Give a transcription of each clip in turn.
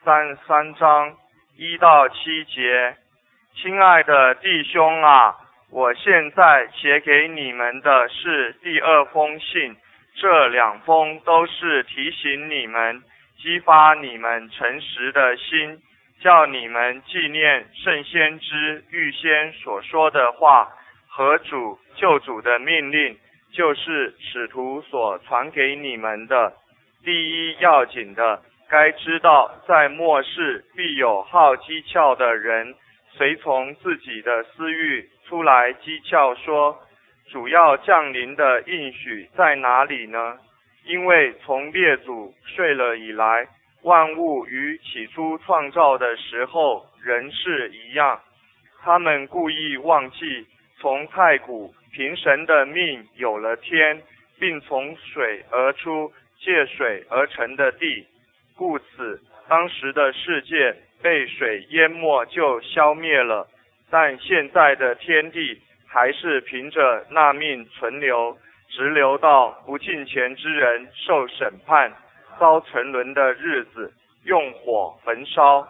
33章1到7节。亲爱的弟兄啊，我现在写给你们的是第2封信，这2封都是提醒你们，激发你们诚实的心，叫你们纪念圣先知预先所说的话和救主的命令，就是使徒所传给你们的。第一要紧的，该知道在末世必有好讥诮的人，随从自己的私欲出来讥诮说，主要降临的应许在哪里呢？因为从列祖睡了以来，万物与起初创造的时候仍是一样。他们故意忘记从太古凭神的命有了天，并从水而出借水而成的地，故此当时的世界被水淹没就消灭了，但现在的天地还是凭着那命存留，直留到不敬虔之人受审判遭沉沦的日子，用火焚烧。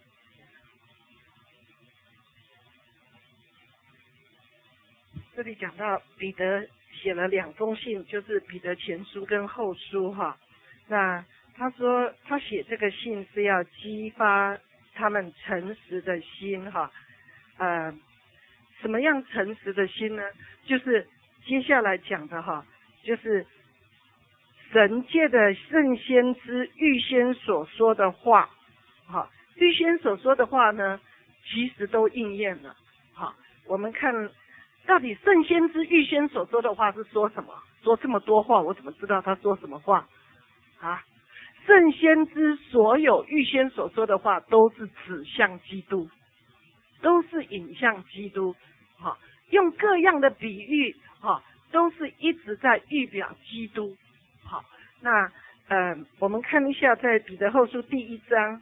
这里讲到彼得写了2封信，就是彼得前书跟后书哈。那他说他写这个信是要激发他们诚实的心哈。什么样诚实的心呢？就是接下来讲的哈，就是神界的圣先知预先所说的话，哈，预先所说的话呢，其实都应验了。好，我们看到底圣先知预先所说的话是说什么？说这么多话，我怎么知道他说什么话？啊，圣先知所有预先所说的话都是指向基督，都是引向基督。好，用各样的比喻，好，都是一直在预表基督。好，那我们看一下在彼得后书第1章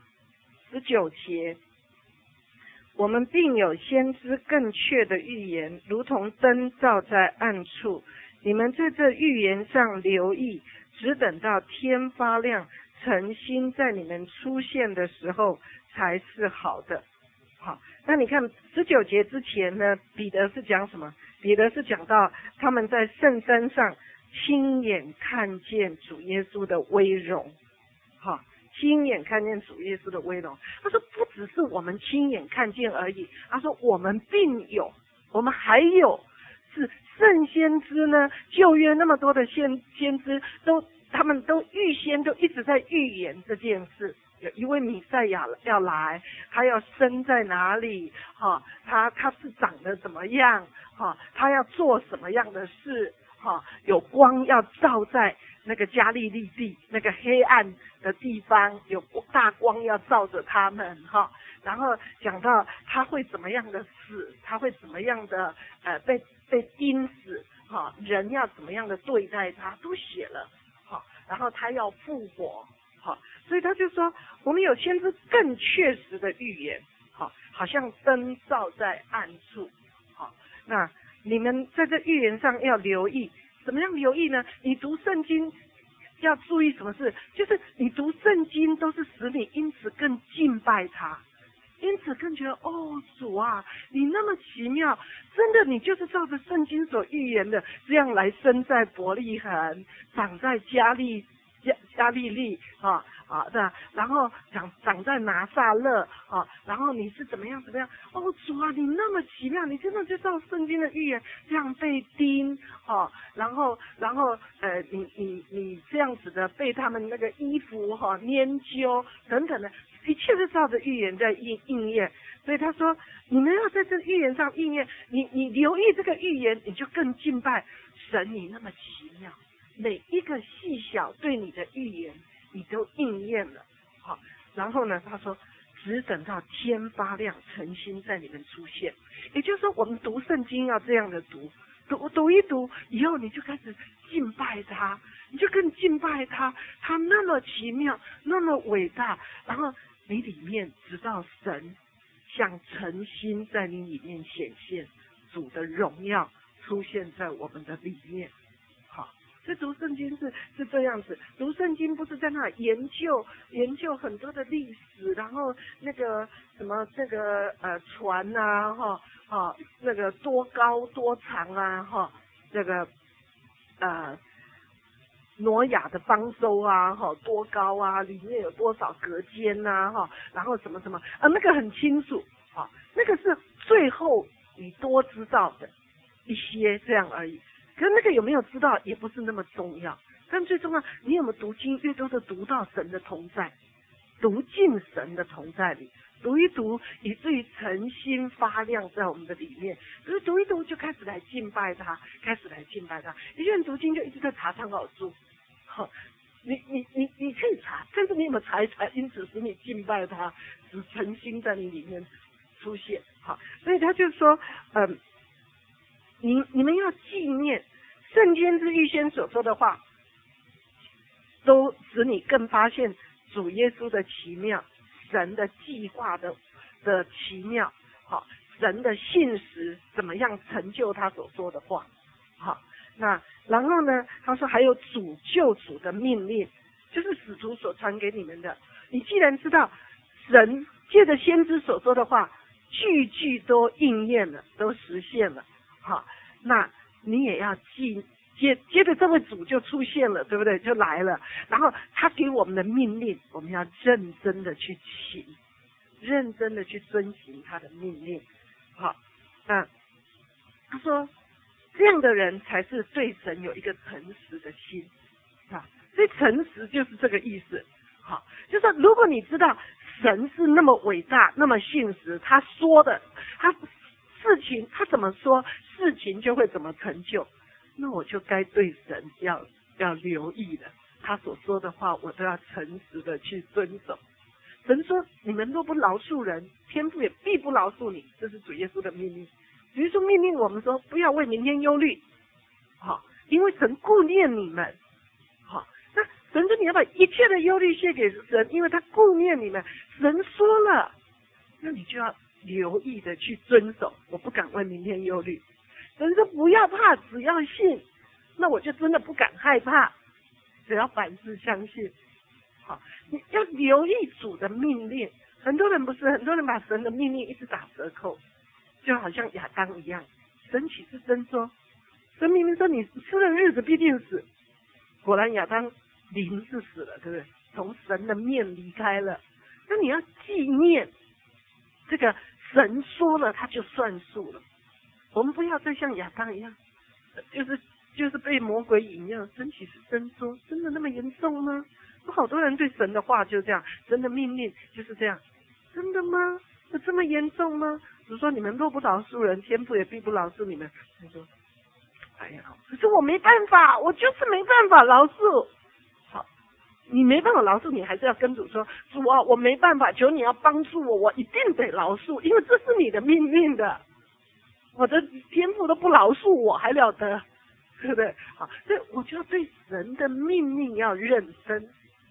19节。我们并有先知更确的预言，如同灯照在暗处。你们在这预言上留意，只等到天发亮，诚心在你们出现的时候才是好的。好，那你看19节之前呢，彼得是讲什么？彼得是讲到他们在圣山上亲眼看见主耶稣的威荣。好，亲眼看见主耶稣的威荣。他说不只是我们亲眼看见而已，他说我们并有，我们还有是圣先知呢，旧约那么多的先知他们都预先就一直在预言这件事，有一位弥赛亚要来，他要生在哪里，他是长得怎么样，他要做什么样的事，有光要照在那个加利利地那个黑暗的地方，有大光要照着他们然后讲到他会怎么样的死，他会怎么样的被钉死，人要怎么样的对待他都写了，然后他要复活，所以他就说我们有先知更确实的预言，好像灯照在暗处。那你们在这预言上要留意，怎么样留意呢？你读圣经要注意什么事？就是你读圣经都是使你因此更敬拜他，因此更觉得主啊，你那么奇妙，真的你就是照着圣经所预言的这样来生在伯利恒，长在加利利然后长在拿撒勒然后你是怎么样，主啊，你那么奇妙，你真的就照圣经的预言这样被钉然后你这样子的被他们那个衣服拈阄等等的，一切都照着预言在应验。所以他说你们要在这预言上应验，你留意这个预言，你就更敬拜神，你那么奇妙，每一个细小对你的预言你都应验了。然后呢他说只等到天发亮，诚心在你们出现。也就是说我们读圣经要这样的读一读以后，你就开始敬拜他，你就更敬拜他，他那么奇妙，那么伟大，然后你里面直到神像诚心在你里面显现，主的荣耀出现在我们的里面。 所以读圣经是这样子，读圣经不是在那研究很多的历史，然后那个什么这个船啊那个多高多长啊这个挪亚的方舟啊多高啊，里面有多少隔间啊然后什么什么那个很清楚那个是最后你多知道的一些这样而已。可是那个有没有知道也不是那么重要，但最重要你有没有读经，越多的读到神的同在，读进神的同在里，读一读以至于诚心发亮在我们的里面，所以读一读就开始来敬拜他，有些人读经就一直在查参考书，你可以查，但是你有没有查一查，因此使你敬拜他，使诚心在你里面出现。所以他就说你们要纪念圣经之预先所说的话，都使你更发现主耶稣的奇妙，神的计划的奇妙，神的信实怎么样成就他所说的话。那然后呢，他说还有主救主的命令，就是使徒所传给你们的。你既然知道神借着先知所说的话句句都应验了，都实现了，那你也要接着这位主就出现了，对不对？就来了，然后他给我们的命令，我们要认真的去行，认真的去遵行他的命令。那他说这样的人才是对神有一个诚实的心所以诚实就是这个意思。就是说如果你知道神是那么伟大，那么信实，他说的他事情他怎么说，事情就会怎么成就，那我就该对神要留意了，他所说的话我都要诚实的去遵守。神说你们若不饶恕人，天父也必不饶恕你，这是主耶稣的命令。主耶稣命令我们说不要为明天忧虑，因为神顾念你们。那神说你要把一切的忧虑卸给神，因为他顾念你们。神说了，那你就要留意的去遵守。我不敢为明天忧虑。神说不要怕，只要信，那我就真的不敢害怕，只要凡事相信。你要留意主的命令。很多人把神的命令一直打折扣，就好像亚当一样。神岂是真说？神明明说你吃的日子必定死，果然亚当灵是死了，对不对？从神的面离开了。那你要纪念这个神说了他就算数了。我们不要再像亚当一样，就是被魔鬼引诱。神岂是真说？真的那么严重吗？有好多人对神的话就这样，神的命令就是这样。真的吗？有这么严重吗？比如说你们若不饶恕人，天父也必不饶恕你们。他说哎呀，可是我没办法，我就是没办法饶恕。你没办法饶恕，你还是要跟主说，主啊，我没办法，求你要帮助我，我一定得饶恕，因为这是你的命令的。我的天父都不饶恕我，还了得，对不对？所以我就要对神的命令要认真，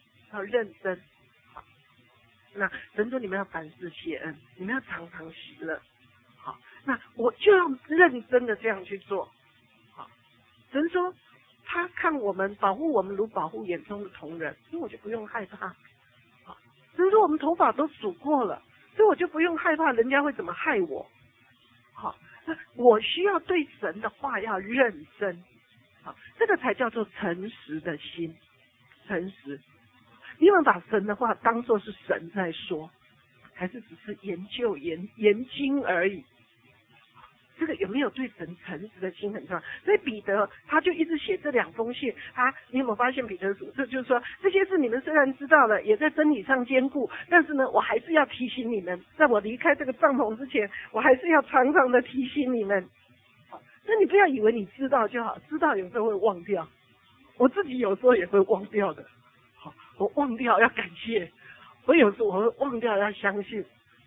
那神说你们要凡事谢恩，你们要常常喜乐。那我就要认真的这样去做。神说他看我们，保护我们如保护眼中的瞳人，所以我就不用害怕。神说我们头发都数过了，所以我就不用害怕人家会怎么害我。那我需要对神的话要认真，这个才叫做诚实的心。诚实，你有没有把神的话当作是神在说，还是只是研经而已？这个有没有对神诚实的心很重要。所以彼得他就一直写这2封信。你有没有发现彼得说，这就是说这些事你们虽然知道了，也在真理上坚固，但是呢，我还是要提醒你们，在我离开这个帐篷之前，我还是要常常的提醒你们。那你不要以为你知道就好，知道有时候会忘掉，我自己有时候也会忘掉的。我忘掉要感谢，我有时候我会忘掉要相信。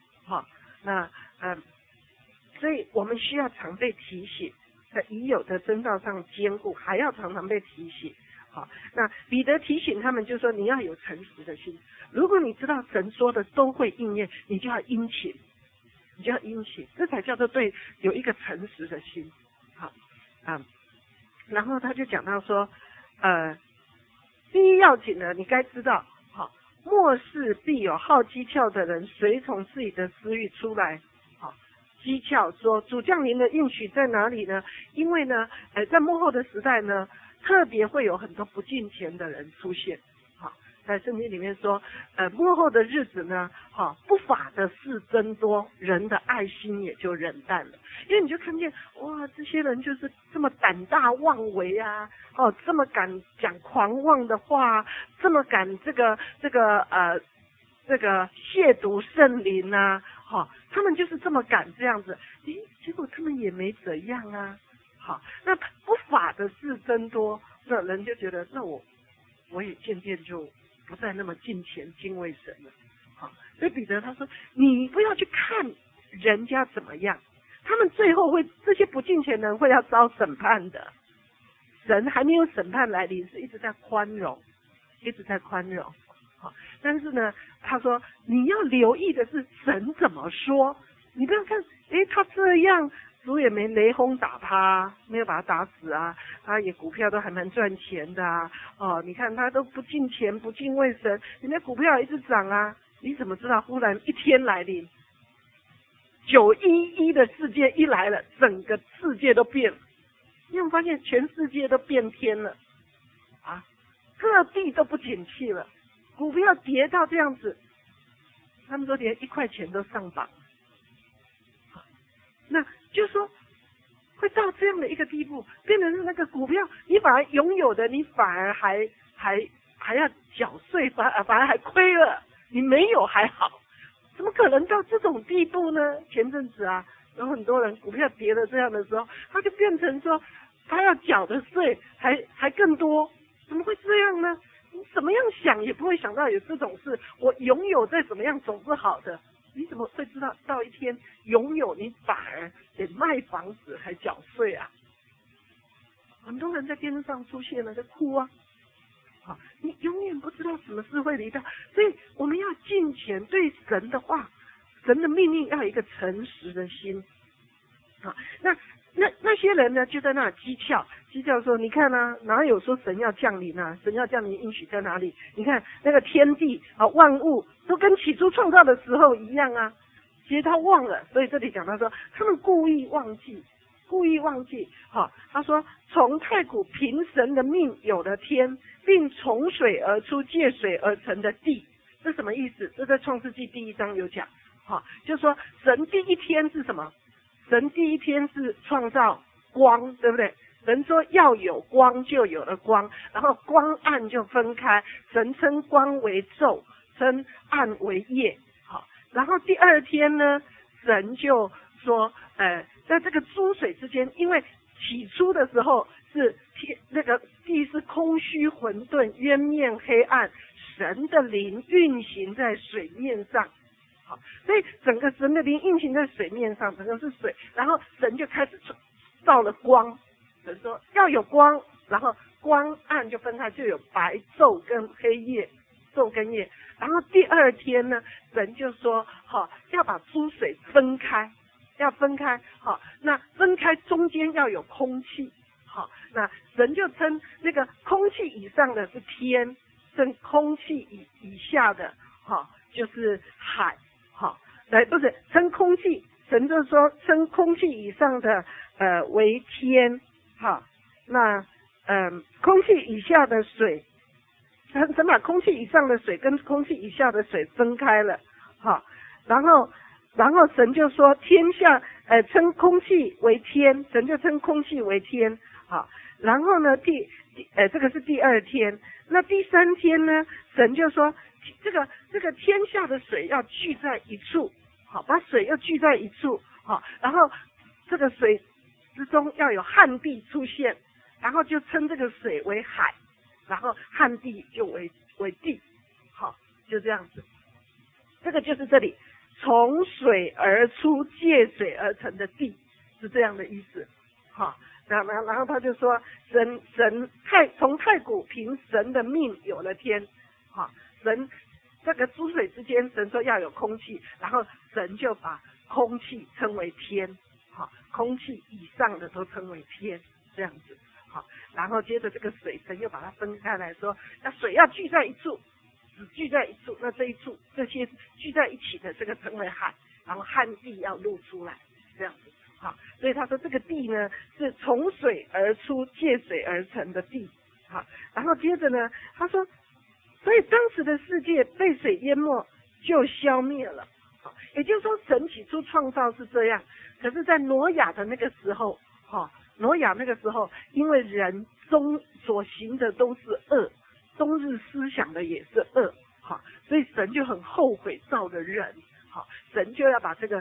所以我们需要常被提醒，在已有的真道上坚固，还要常常被提醒。那彼得提醒他们就说，你要有诚实的心。如果你知道神说的都会应验，你就要殷勤，这才叫做对有一个诚实的心。然后他就讲到说， 第一要紧呢，你该知道，好，末世必有好讥诮的人，随从自己的私欲出来，好，讥诮说主降临的应许在哪里呢？因为呢，在末后的时代呢，特别会有很多不敬虔的人出现。在圣经里面说，末后的日子呢，不法的事增多，人的爱心也就冷淡了。因为你就看见，哇，这些人就是这么胆大妄为啊，这么敢讲狂妄的话，这么敢这个亵渎圣灵啊，他们就是这么敢这样子，结果他们也没怎样啊。好，那不法的事增多，那人就觉得，那我也渐渐就不再那么敬虔敬畏神了。好，所以彼得他说，你不要去看人家怎么样，他们最后这些不敬虔的人会要遭审判的。神还没有审判来临，是一直在宽容，一直在宽容。好，但是呢，他说你要留意的是神怎么说，你不要看，他这样主也没雷轰打他，没有把他打死啊，他也股票都还蛮赚钱的啊。你看他都不敬虔不敬畏神，人家股票一直涨啊，你怎么知道忽然一天来临911的事件一来了，整个世界都变了。你有没有发现全世界都变天了啊？各地都不景气了，股票跌到这样子，他们说连1块钱都上榜。那就说会到这样的一个地步，变成是那个股票，你反而拥有的，你反而还要缴税，反而还亏了，你没有还好，怎么可能到这种地步呢？前阵子啊，有很多人股票跌了这样的时候，他就变成说他要缴的税还更多，怎么会这样呢？你怎么样想也不会想到有这种事，我拥有再怎么样总是好的。你怎么会知道到一天拥有你反而得卖房子还缴税啊？很多人在电视上出现了，在哭啊！你永远不知道什么事会离到，所以我们要敬虔，对神的话、神的命令要有一个诚实的心。那些人呢，就在那讥诮说，你看啊，哪有说神要降临啊？神要降临应许在哪里？你看那个天地万物都跟起初创造的时候一样啊。其实他忘了，所以这里讲他说，他们故意忘记。他说从太古凭神的命有了天，并从水而出借水而成的地。这什么意思？这在创世纪第1章有讲。就说神第一天是什么？神第一天是创造光，对不对？神说要有光，就有了光，然后光暗就分开，神称光为昼，称暗为夜。好，然后第2天呢，神就说，在这个诸水之间，因为起初的时候是那个地是空虚混沌，渊面黑暗，神的灵运行在水面上。好，所以整个神的灵运行在水面上，整个是水，然后神就开始造了光。神说要有光，然后光暗就分开，就有白昼跟黑夜，昼跟夜。然后第2天呢，神就说要把诸水分开，要分开。好，那分开中间要有空气。好，那神就称那个空气以上的是天，称空气以下的就是海。好，不是称空气，神就说称空气以上的为天。好，那空气以下的水，神把空气以上的水跟空气以下的水分开了。好，然后神就说天下称空气为天，神就称空气为天。好，然后呢这个是第2天，那第3天呢，神就说这个天下的水要聚在一处。好，把水要聚在一处。好，然后这个水之中要有旱地出现，然后就称这个水为海，然后旱地就为地。好，就这样子。这个就是这里从水而出借水而成的地，是这样的意思。好，然后他就说神从太古凭神的命有了天。好，神这个诸水之间，神说要有空气，然后神就把空气称为天。好，空气以上的都称为天，这样子。 好，然后接着这个水神又把它分开来说，那水要聚在一处，只聚在一处，那这一处这些聚在一起的这个称为海，然后旱地要露出来，这样子。好，所以他说这个地呢是从水而出，借水而成的地。好，然后接着呢，他说，所以当时的世界被水淹没就消灭了。好，也就是说神起初创造是这样，可是在挪亚的那个时候，挪亚那个时候，因为人终所行的都是恶，终日思想的也是恶，好，所以神就很后悔造的人，好，神就要把这个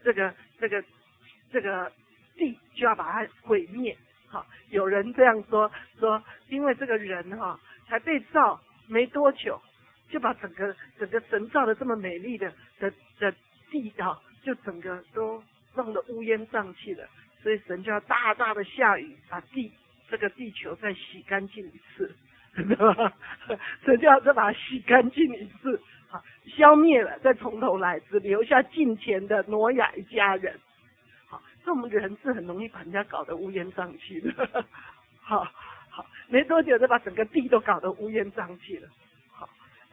地就要把它毁灭。好，有人这样说，因为这个人才被造没多久，就把整个神造的这么美丽的地就整个都弄得乌烟瘴气了，所以神就要大大的下雨，把这个地球再洗干净一次，神就要再把它洗干净一次，好，消灭了，再从头来，只留下近前的挪亚一家人。好，这我们人是很容易把人家搞得乌烟瘴气的，好，没多久就把整个地都搞得乌烟瘴气了。好，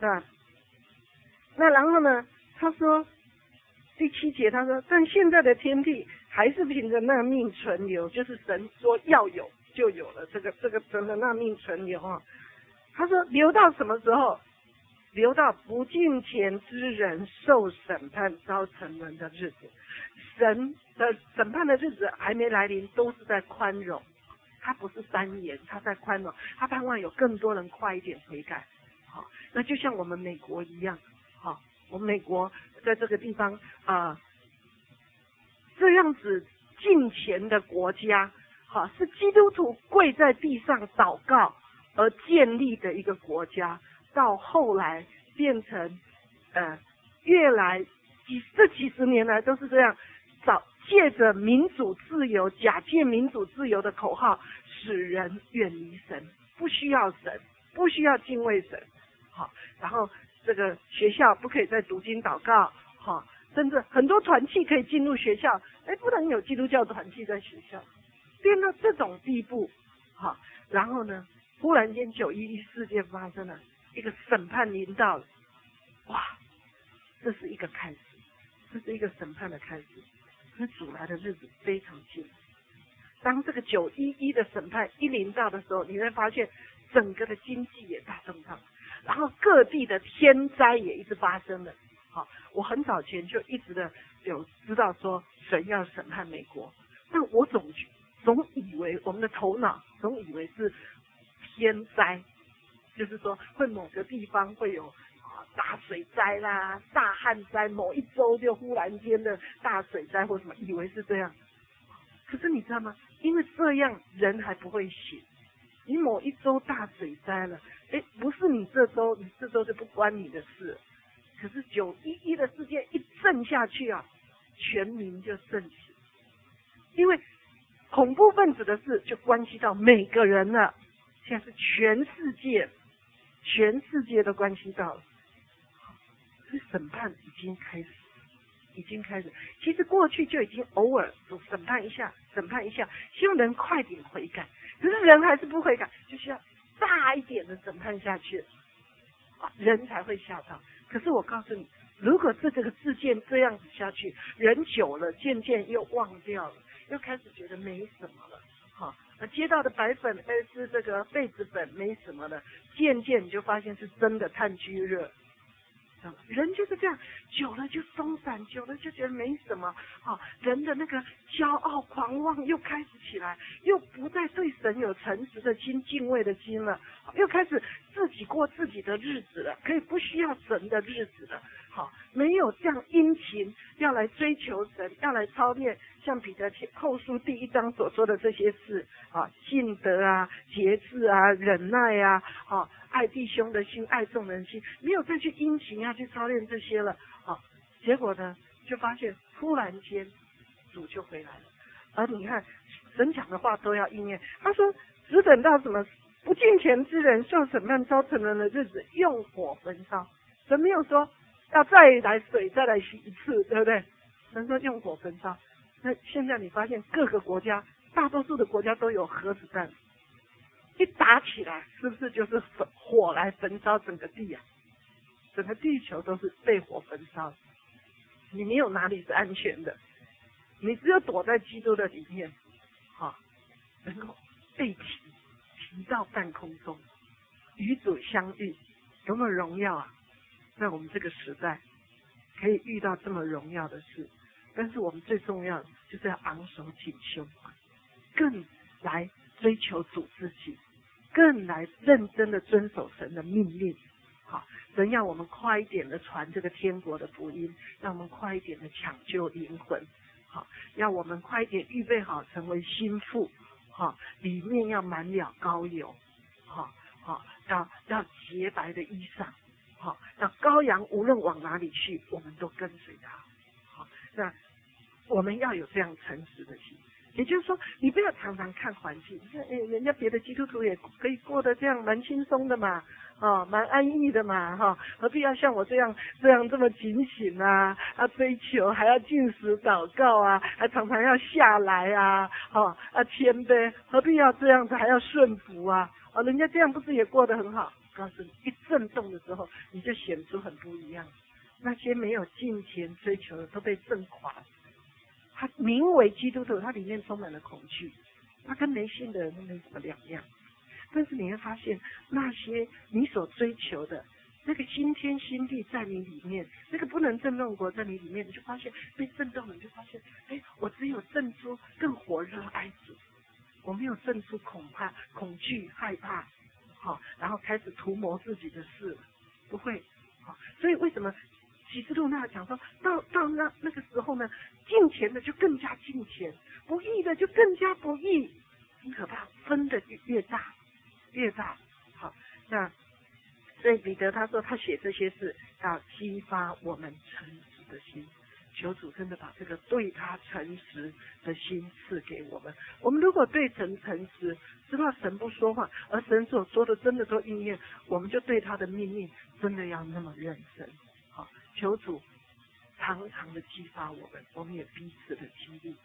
那然后呢？他说第7节，他说，但现在的天地还是凭着那命存留，就是神说要有就有了，这个神的那命存留啊。他说留到什么时候？留到不敬虔之人受审判遭沉沦的日子。神的审判的日子还没来临，都是在宽容，他不是三言，他在宽容，他盼望有更多人快一点悔改。好，那就像我们美国一样，好，我们美国在这个地方这样子敬虔的国家，好，是基督徒跪在地上祷告而建立的一个国家，到后来变成越来这几十年来都是这样，借着民主自由，假借民主自由的口号，使人远离神，不需要神，不需要敬畏神。好，然后这个学校不可以再读经祷告，好，甚至很多团契可以进入学校，不能有基督教团契在学校，变到这种地步。好，然后呢，忽然间911事件发生了，一个审判临到了，哇，这是一个开始，这是一个审判的开始。可主来的日子非常近，当这个911的审判一临到的时候，你会发现整个的经济也大动荡，然后各地的天灾也一直发生了。好，我很早前就一直的有知道说神要审判美国，但我总以为我们的头脑总以为是天灾，就是说会某个地方会有大水灾啦、大旱灾，某一周就忽然间的大水灾或什么，以为是这样。可是你知道吗？因为这样人还不会醒。你某一周大水灾了，不是你这周就不关你的事。可是911的事件一震下去啊，全民就震起，因为恐怖分子的事就关系到每个人了，现在是全世界都关系到了。审判已经开始，其实过去就已经偶尔审判一下，希望人快点悔改，可是人还是不悔改，就需要大一点的审判下去，人才会吓到。可是我告诉你，如果这个事件这样子下去，人久了渐渐又忘掉了，又开始觉得没什么了，好，接到的白粉是这个痱子粉没什么了，渐渐你就发现是真的炭疽热。人就是这样，久了就松散，久了就觉得没什么，人的那个骄傲狂妄又开始起来，又不再对神有诚实的心、敬畏的心了，又开始自己过自己的日子了，可以不需要神的日子了，没有这样殷勤要来追求神，要来操练像彼得后书第1章所说的这些事信德啊、节制啊、忍耐啊，爱弟兄的心、爱众人心，没有再去殷勤要去操练这些了，结果呢，就发现突然间主就回来了，而你看神讲的话都要应验。他说，只等到什么不敬虔之人受审判遭沉沦的日子，用火焚烧。神没有说要再来水再来洗一次，对不对？神说用火焚烧。那现在你发现各个国家，大多数的国家都有核子弹， 一打起来，是不是就是火来焚烧整个地啊？整个地球都是被火焚烧，你没有哪里是安全的，你只有躲在基督的里面，能够被提到半空中，与主相遇，多么荣耀啊！在我们这个时代，可以遇到这么荣耀的事，但是我们最重要的就是要昂首挺胸，更来追求主自己，更来认真的遵守神的命令。神要我们快一点的传这个天国的福音，让我们快一点的抢救灵魂，要我们快一点预备好成为心腹，里面要满了膏油，要洁白的衣裳，要羔羊无论往哪里去，我们都跟随他。那我们要有这样诚实的心，也就是说，你不要常常看环境，你看，人家别的基督徒也可以过得这样蛮轻松的嘛，蛮安逸的嘛，何必要像我这样这么警醒啊？追求还要禁食祷告啊，还常常要下来啊，谦卑，何必要这样子还要顺服啊？人家这样不是也过得很好？告诉你，一震动的时候，你就显出很不一样。那些没有金钱追求的都被震垮了。他名为基督徒，他里面充满了恐惧，他跟没信的人都没什么两样。但是你会发现，那些你所追求的那个新天新地在你里面，那个不能震动国在你里面，你就发现被震动了，你就发现，我只有震出更火热爱主，我没有震出恐惧、害怕，然后开始涂抹自己的事，不会。所以为什么启示录那讲说，到那个时候呢，敬虔的就更加敬虔，不义的就更加不义，很可怕，分的越大。那所以彼得他说他写这些事要激发我们诚实的心，求主真的把这个对他诚实的心赐给我们。我们如果对神诚实，知道神不说谎，而神所说的真的都应验，我们就对他的命令真的要那么认真。求主常常的激发我们也彼此的激励。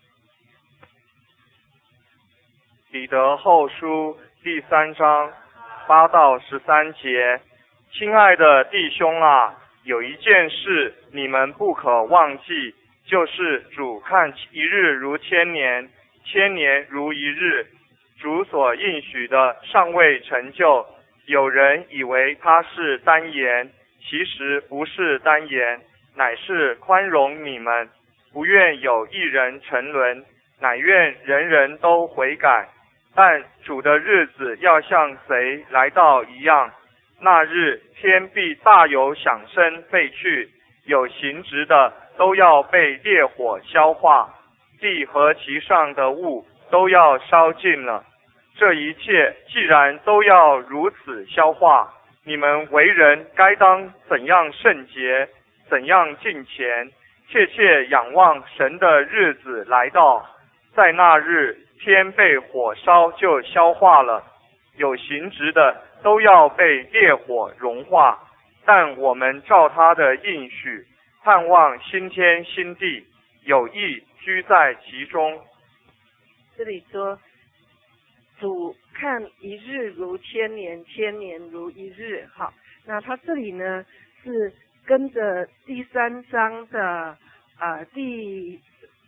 彼得后书第3章8到13节，亲爱的弟兄啊，有一件事你们不可忘记，就是主看一日如千年，千年如一日。主所应许的尚未成就，有人以为他是单言，其实不是单言，乃是宽容你们，不愿有一人沉沦，乃愿人人都悔改。但主的日子要像谁来到一样，那日天必大有响声废去，有形质的都要被烈火消化，地和其上的物都要烧尽了。这一切既然都要如此消化，你们为人该当怎样圣洁，怎样敬虔，切切仰望神的日子来到，在那日天被火烧就消化了，有形质的都要被烈火融化，但我们照他的应许，盼望新天新地，有义居在其中。 这里说，主看一日如千年，千年如一日。好，那他这里呢是跟着第3章的第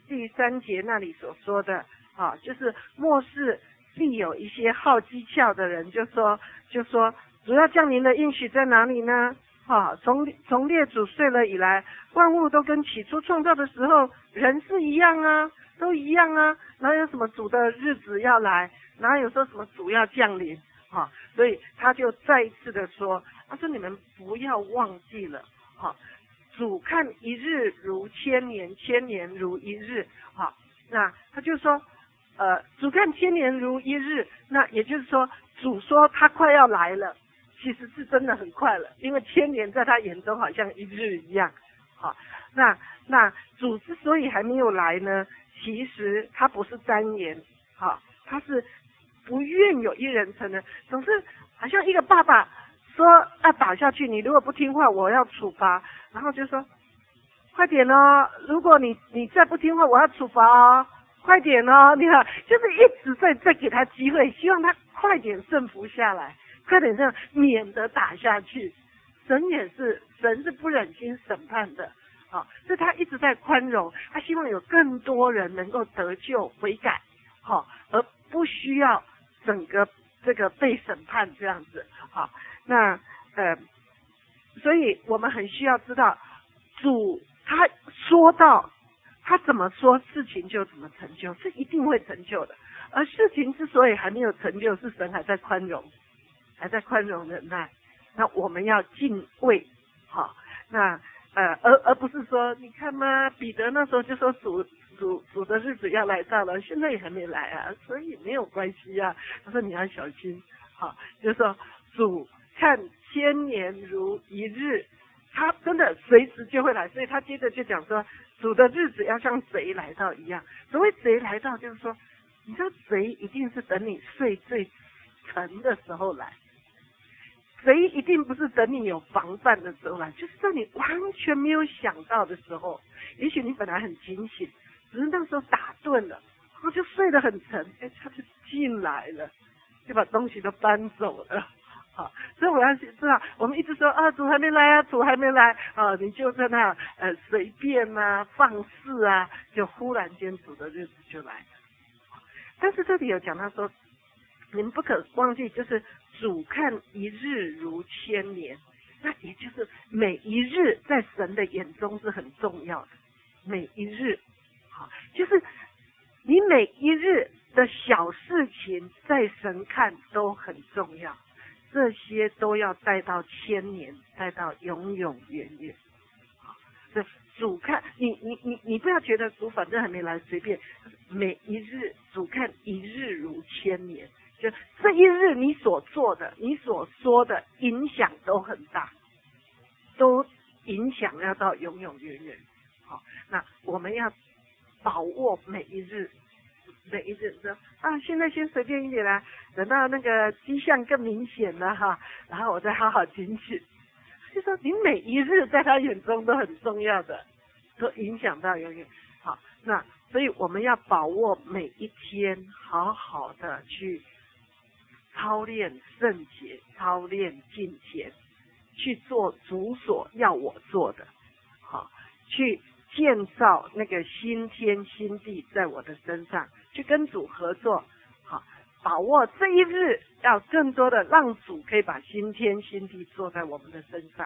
3节那里所说的，就是末世必有一些好讥诮的人，就说主要降临的应许在哪里呢？从列祖睡了以来，万物都跟起初创造的时候人是一样啊，都一样啊，哪有什么主的日子要来，哪有说什么主要降临？所以他就再一次的说，他说你们不要忘记了，主看一日如千年，千年如一日。那他就说主看千年如一日，那也就是说主说他快要来了，其实是真的很快了，因为千年在他眼中好像一日一样。那主之所以还没有来呢，其实他不是单言，他是不愿有一人成人，总是好像一个爸爸说要打下去，你如果不听话我要处罚，然后就说快点哦，如果你再不听话我要处罚哦。 快点哦，你看，就是一直在给他机会，希望他快点顺服下来，快点这样，免得打下去。神是不忍心审判的，所以他一直在宽容，他希望有更多人能够得救悔改，而不需要整个这个被审判这样子，那所以我们很需要知道，主他说到，他怎么说事情就怎么成就，是一定会成就的。而事情之所以还没有成就，是神还在宽容忍耐。那我们要敬畏，那而不是说，你看嘛，彼得那时候就说主的日子要来到了，现在也还没来啊，所以没有关系啊。他说你要小心，就是说主看千年如一日，他真的随时就会来，所以他接着就讲说，主的日子要像贼来到一样。所谓贼来到，就是说，你知道贼一定是等你睡最沉的时候来。贼一定不是等你有防范的时候来，就是在你完全没有想到的时候。也许你本来很警醒，只是那时候打盹了，然后就睡得很沉，他就进来了，就把东西都搬走了。所以我要知道，我们一直说主还没来啊，主还没来啊，你就在那随便啊放肆啊，就忽然间主的日子就来了。但是这里有讲到说，你们不可忘记，就是主看一日如千年，那也就是每一日在神的眼中是很重要的。每一日，就是你每一日的小事情在神看都很重要，这些都要带到千年，带到永永远远。所以主看你不要觉得主反正还没来随便，每一日主看一日如千年，就这一日你所做的你所说的影响都很大，都影响要到永永远远。那我们要把握每一日说现在先随便一点啦，等到那个迹象更明显了然后我再好好警醒。就说你每一日在他眼中都很重要的，都影响到永远。那所以我们要把握每一天，好好的去操练圣洁，操练敬虔，去做主所要我做的，去建造那个新天新地在我的身上，去跟主合作，把握这一日，要更多的让主可以把新天新地做在我们的身上。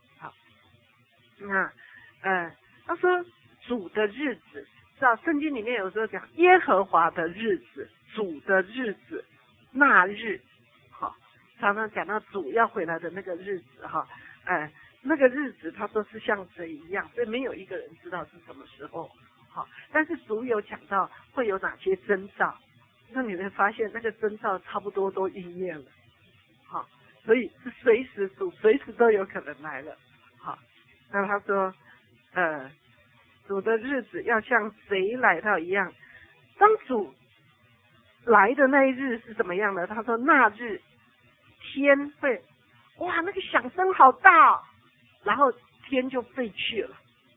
那他说主的日子，知道圣经里面有时候讲耶和华的日子，主的日子，那日，常常讲到主要回来的那个日子那个日子他说是像谁一样，所以没有一个人知道是什么时候。但是主有讲到会有哪些征兆，那你会发现那个征兆差不多都应验了。所以是主随时都有可能来了。那他说主的日子要像贼来到一样。当主来的那一日是怎么样的？他说那日天会那个响声好大然后天就飞去了。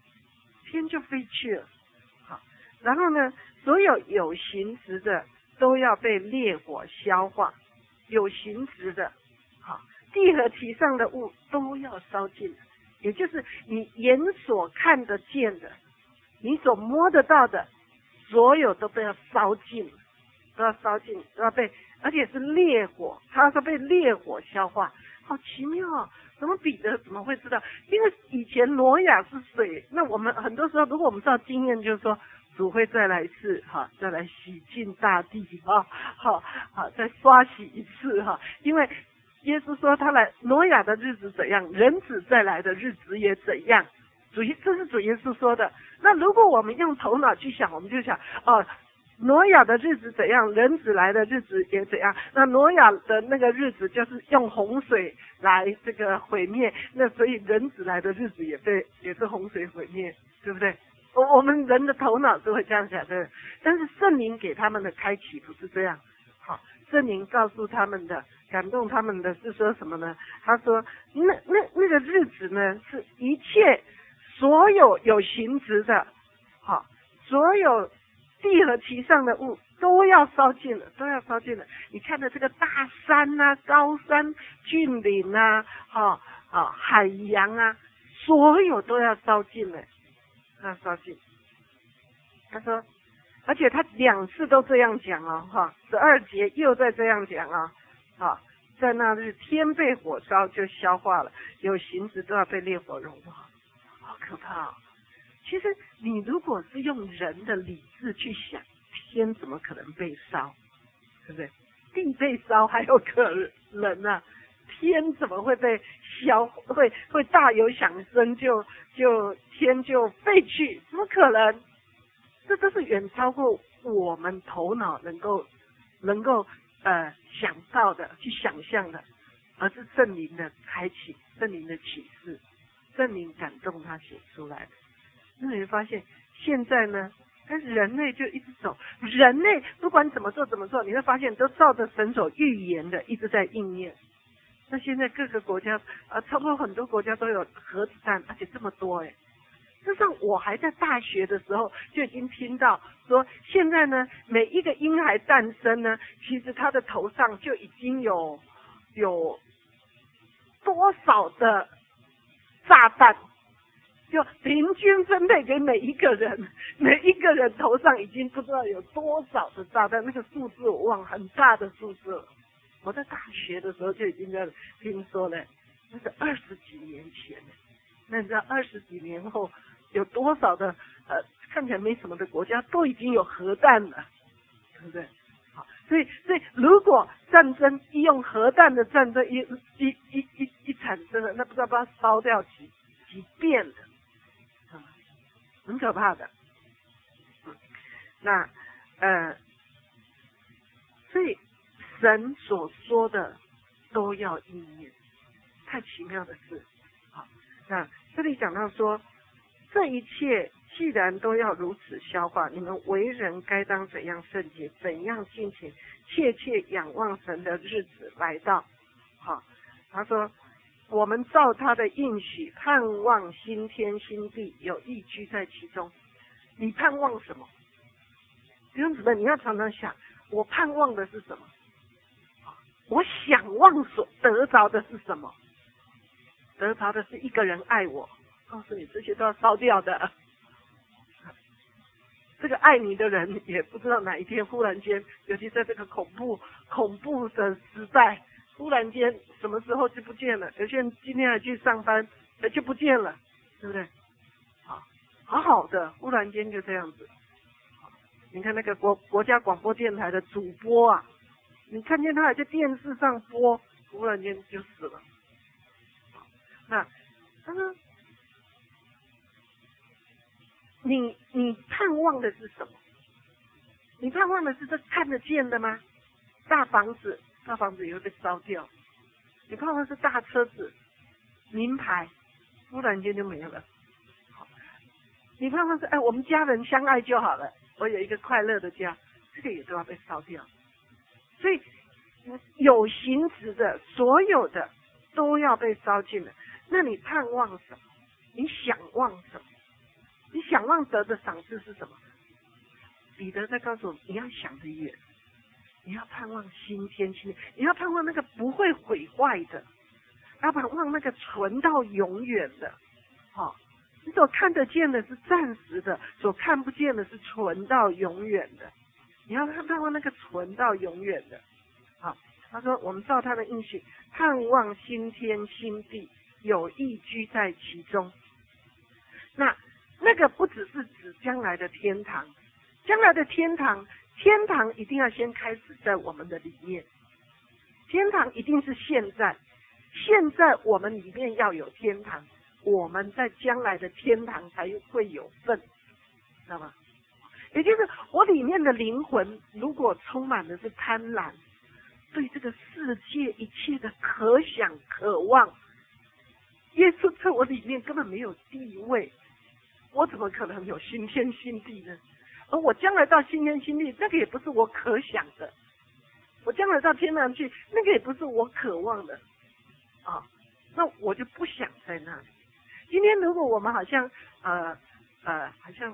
然后呢，所有有形质的都要被烈火消化，有形质的地和其上的物都要烧尽，也就是你眼所看得见的，你所摸得到的，所有都被要烧尽，都要被，而且是烈火，它说被烈火消化，好奇妙啊！怎么彼得怎么会知道？因为以前挪亚是水，那我们很多时候如果我们知道经验，就是说主会再来一次再来洗净大地再刷洗一次因为耶稣说他来挪亚的日子怎样，人子再来的日子也怎样，这是主耶稣说的。那如果我们用头脑去想，我们就想挪亚的日子怎样，人子来的日子也怎样。那挪亚的那个日子就是用洪水来这个毁灭，那所以人子来的日子也是洪水毁灭，对不对？我们人的头脑是会这样想的，但是圣灵给他们的开启不是这样。圣灵告诉他们的，感动他们的是说什么呢？他说那个日子呢，是一切所有有形质的，所有地和其上的物都要烧尽了，都要烧尽了。你看的这个大山啊、高山、峻岭啊、海洋啊，所有都要烧尽了，要烧尽。他说，而且他2次都这样讲哦，12节又在这样讲啊，在那日天被火烧就消化了，有形质都要被烈火融化，好可怕哦。其实你如果是用人的理智去想，天怎么可能被烧，对不对？地被烧还有可能啊，天怎么会被烧？会大有响声就天就废去？怎么可能？这都是远超过我们头脑能够想到的、去想象的，而是圣灵的开启、圣灵的启示、圣灵感动他写出来的。那你会发现，现在呢，但是人类就一直走，人类不管怎么做，你会发现都照着神所预言的一直在应验。那现在各个国家差不多很多国家都有核子弹，而且这么多事实上，我还在大学的时候就已经听到说，现在呢，每一个婴孩诞生呢，其实他的头上就已经有多少的炸弹，就平均分配给每一个人，每一个人头上已经不知道有多少的炸弹，那个数字我忘了，很大的数字了。我在大学的时候就已经在听说了，那是20几年前。那你知道20几年后有多少的看起来没什么的国家都已经有核弹了，对不对？好，所以如果战争一用核弹的战争一产生了，那不知道把它烧掉几遍的，很可怕的。那所以神所说的都要应验，太奇妙的事。好，那这里讲到说，这一切既然都要如此消化，你们为人该当怎样圣洁，怎样敬虔，切切仰望神的日子来到。好，他说我们照他的应许盼望新天新地，有义居在其中。你盼望什么？弟兄姊妹，你要常常想，我盼望的是什么？我想望所得着的是什么？得着的是一个人爱我，告诉你这些都要烧掉的。这个爱你的人也不知道哪一天忽然间，尤其在这个恐怖的时代，忽然间什么时候就不见了。有些人今天还去上班，就不见了，对不对？好好的，忽然间就这样子。你看那个国家广播电台的主播啊，你看见他还在电视上播，忽然间就死了。那他说，你盼望的是什么？你盼望的是这看得见的吗？大房子也会被烧掉。你盼望的是大车子、名牌，忽然间就没有了。你盼望是我们家人相爱就好了，我有一个快乐的家，这个也都要被烧掉。所以有形质的所有的都要被烧尽了。那你盼望什么？你想望什么？你想望得的赏赐是什么？彼得在告诉我们，你要想得远，你要盼望新天新地，你要盼望那个不会毁坏的，要盼望那个存到永远的。你所看得见的是暂时的，所看不见的是存到永远的。你要盼望那个存到永远的。好，他说我们照他的应许，盼望新天新地，有义居在其中。那个不只是指将来的天堂，将来的天堂一定要先开始在我们的里面。天堂一定是现在我们里面要有天堂，我们在将来的天堂才会有份，知道吗？也就是我里面的灵魂如果充满的是贪婪，对这个世界一切的可想渴望，耶稣在我里面根本没有地位，我怎么可能有新天新地呢？而我将来到新天新地，那个也不是我可想的，我将来到天堂去，那个也不是我渴望的那我就不想在那里。今天如果我们好像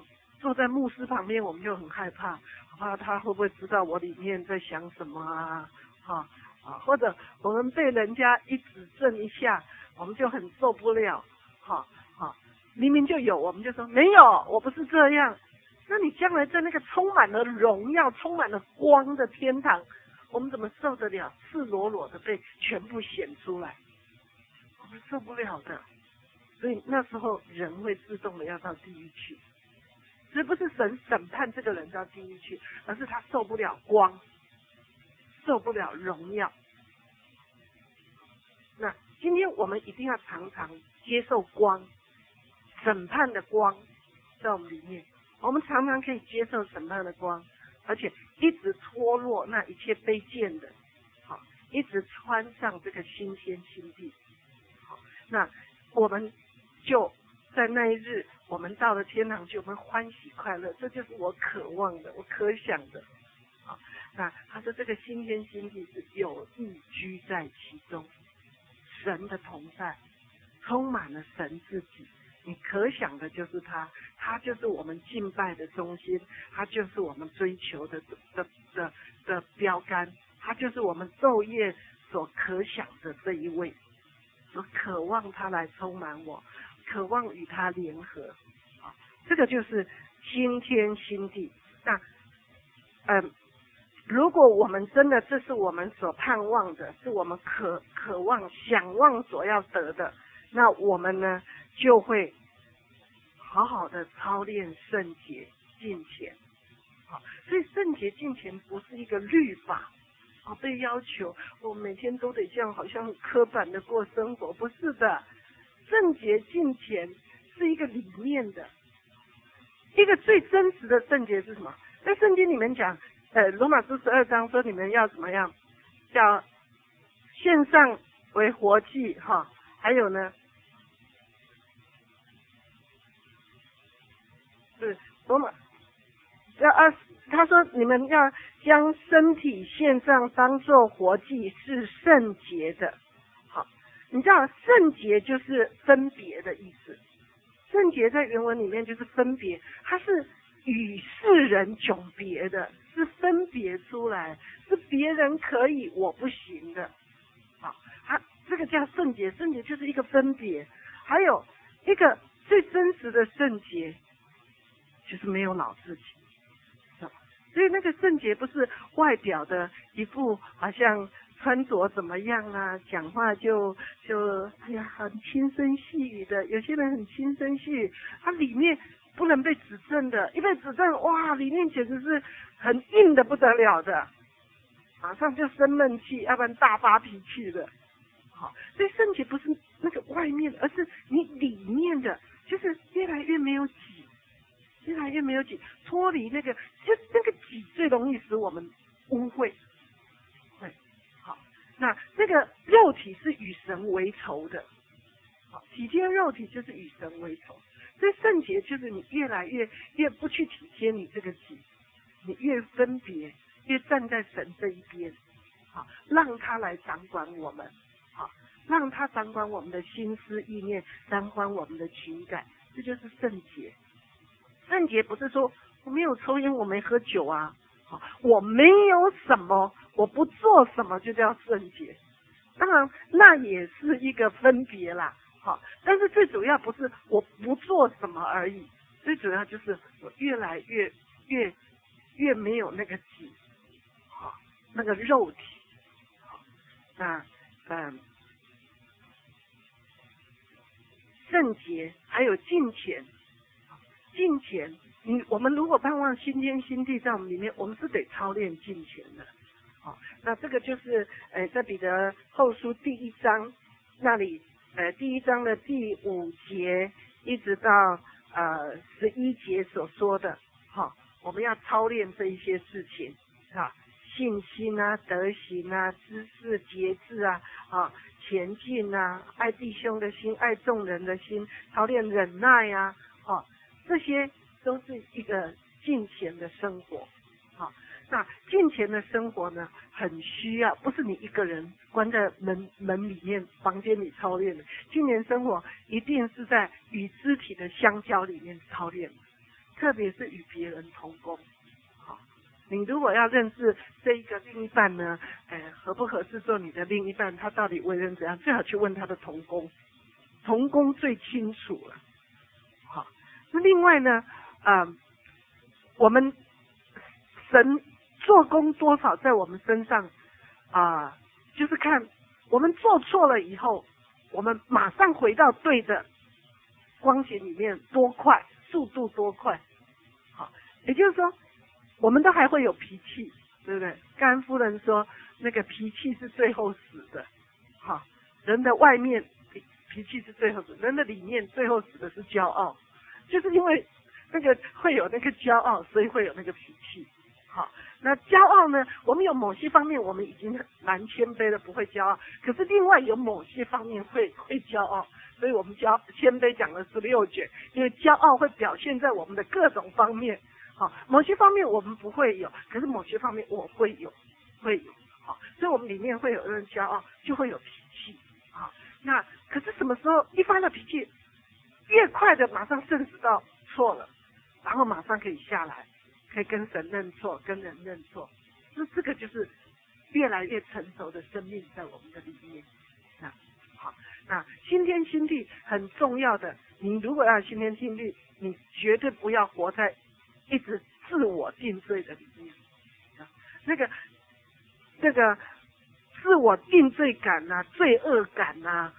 坐在牧师旁边，我们就很害怕，怕他会不会知道我里面在想什么或者我们被人家一指正一下，我们就很受不了，明明就有，我们就说没有，我不是这样。那你将来在那个充满了荣耀、充满了光的天堂，我们怎么受得了赤裸裸的被全部显出来？我们受不了的。所以那时候人会自动的要到地狱去，所以不是神审判这个人到地狱去，而是他受不了光，受不了荣耀。那今天我们一定要常常接受光，审判的光在我们里面，我们常常可以接受审判的光，而且一直脱落那一切卑贱的，一直穿上这个新天新地。那我们就在那一日，我们到了天堂去，我们欢喜快乐，这就是我渴望的，我可想的。那他说这个新天新地是有意居在其中，神的同在，充满了神自己。你可想的就是他就是我们敬拜的中心，他就是我们追求的标杆，他就是我们昼夜所可想的这一位，所渴望他来充满我，渴望与他联合。这个就是新天新地。那如果我们真的这是我们所盼望的，是我们渴望想望所要得的，那我们呢就会好好的操练圣洁敬虔。所以圣洁敬虔不是一个律法，被要求我每天都得这样，好像很刻板的过生活，不是的。圣洁敬虔是一个里面的，一个最真实的圣洁是什么？在圣经里面讲，罗马书12章说你们要怎么样，叫献上为活祭，还有呢，是罗马他说你们要将身体献上当作活祭，是圣洁的。你知道圣洁就是分别的意思，圣洁在原文里面就是分别，它是与世人迥别的，是分别出来，是别人可以我不行的。这个叫圣洁，圣洁就是一个分别。还有一个最真实的圣洁就是没有老自己。所以那个圣洁不是外表的一副好像穿着怎么样啊，讲话就哎呀很轻声细语的，有些人很轻声细语，他里面不能被指正的，一被指正哇，里面简直是很硬的不得了的，马上就生闷气，要不然大发脾气的。所以圣洁不是那个外面，而是你里面的，就是越来越没有己，越来越没有己，脱离那个，就那个己最容易使我们污秽。那这个肉体是与神为仇的，体贴肉体就是与神为仇。所以圣洁就是你越来越不去体贴你这个己，你越分别，越站在神这一边，让他来掌管我们，让他掌管我们的心思意念，掌管我们的情感，这就是圣洁。圣洁不是说我没有抽烟，我没喝酒啊，我没有什么，我不做什么就叫圣洁。当然那也是一个分别啦，但是最主要不是我不做什么而已，最主要就是我越来越没有那个己，那个肉体。圣洁还有敬虔，敬虔我们如果盼望新天新地在我们里面，我们是得操练敬虔的。那这个就是在彼得后书第1章那里，第1章的第5节一直到11节所说的，我们要操练这一些事情，信心啊、德行啊、知识、节制啊、前进啊、爱弟兄的心、爱众人的心，操练忍耐啊，这些都是一个敬虔的生活。那敬虔的生活呢，很需要，不是你一个人关在门里面房间里操练的，敬虔生活一定是在与肢体的相交里面操练的。 特别是与别人同工。好，你如果要认识这一个另一半呢，合不合适做你的另一半，他到底为人怎样，最好去问他的同工，同工最清楚了。好，那另外呢，我们神做工多少在我们身上就是看我们做错了以后，我们马上回到对的光景里面多快，速度多快。好，也就是说我们都还会有脾气，对不对？甘恩夫人说那个脾气是最后死的。好，人的外面脾气是最后死，人的里面最后死的是骄傲，就是因为那个会有那个骄傲，所以会有那个脾气。好，那骄傲呢，我们有某些方面我们已经蛮谦卑的，不会骄傲，可是另外有某些方面会骄傲，所以我们谦卑讲了16卷，因为骄傲会表现在我们的各种方面。好，某些方面我们不会有，可是某些方面我会有。好，所以我们里面会有人骄傲，就会有脾气。好，那可是什么时候一发了脾气，越快的马上认识到错了，然后马上可以下来，可以跟神认错，跟人认错，这个就是越来越成熟的生命在我们的里面。好，那新天新地很重要的，你如果要新天新地，你绝对不要活在一直自我定罪的里面。那个自我定罪感啊，罪恶感啊，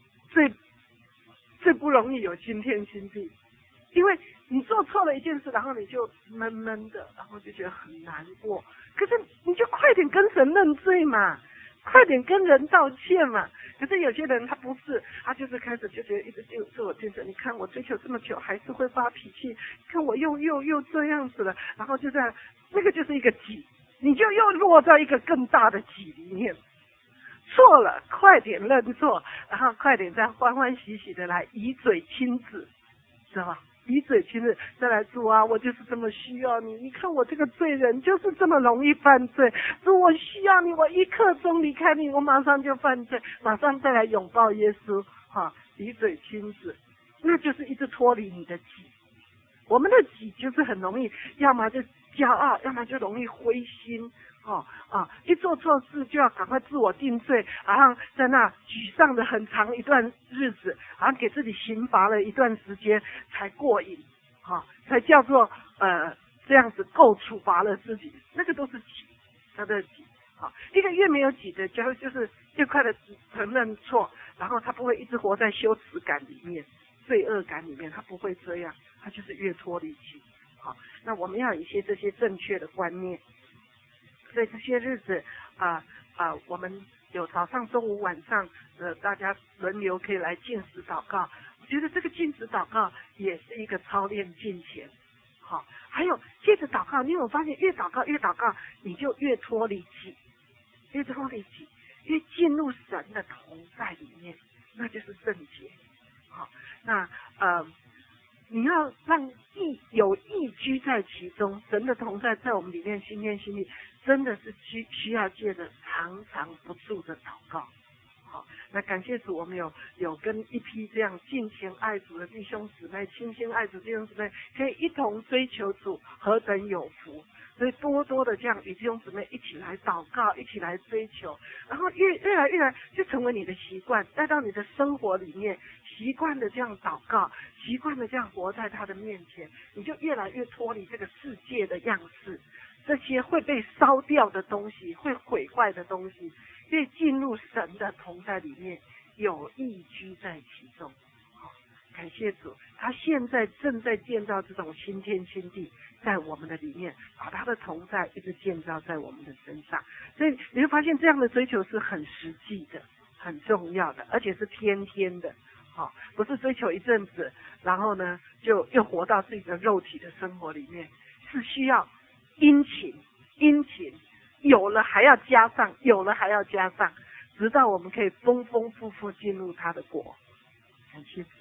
最不容易有新天新地。因为你做错了一件事，然后你就闷闷的，然后就觉得很难过。可是你就快点跟神认罪嘛，快点跟人道歉嘛。可是有些人他不是，他就是开始就觉得一直自我定罪。你看我追求这么久，还是会发脾气。看我又这样子了，然后就这样，那个就是一个己，你就又落在一个更大的己里面。错了，快点认错，然后快点再欢欢喜喜的来以嘴亲子，知道吧？以嘴亲自再来主啊，我就是这么需要你，你看我这个罪人就是这么容易犯罪，主我需要你，我一刻钟离开你，我马上就犯罪，马上再来拥抱耶稣，以嘴亲自，那就是一直脱离你的己。我们的己就是很容易，要么就骄傲，要么就容易灰心。一做错事就要赶快自我定罪，然后在那沮丧的很长一段日子，然后给自己刑罚了一段时间才过瘾，才叫做这样子够处罚了自己，那个都是己，他的己。一个越没有己的，就是越快的承认错，然后他不会一直活在羞耻感里面、罪恶感里面，他不会这样，他就是越脱离己。那我们要有一些这些正确的观念。所以这些日子我们有早上、中午、晚上大家轮流可以来禁食祷告。我觉得这个禁食祷告也是一个操练敬虔。好，还有借着祷告，你有发现越祷告，你就越脱离己，越进入神的同在里面，那就是圣洁。好，那你要让有义居在其中，神的同在在我们里面，新天新地，真的是需要借着常常不住的祷告。好，那感谢主，我们有跟一批这样敬虔爱主的弟兄姊妹，亲心爱主弟兄姊妹，可以一同追求主，何等有福！所以多多的这样与弟兄姊妹一起来祷告，一起来追求，然后越来就成为你的习惯，带到你的生活里面，习惯的这样祷告，习惯的这样活在他的面前，你就越来越脱离这个世界的样式，这些会被烧掉的东西，会毁坏的东西，越进入神的同在里面，有义居在其中。感谢主，他现在正在建造这种新天新地在我们的里面，把他的同在一直建造在我们的身上。所以你会发现这样的追求是很实际的，很重要的，而且是天天的。不是追求一阵子，然后呢就又活到自己的肉体的生活里面，是需要殷勤，有了还要加上，直到我们可以丰丰富富进入他的国。感谢主。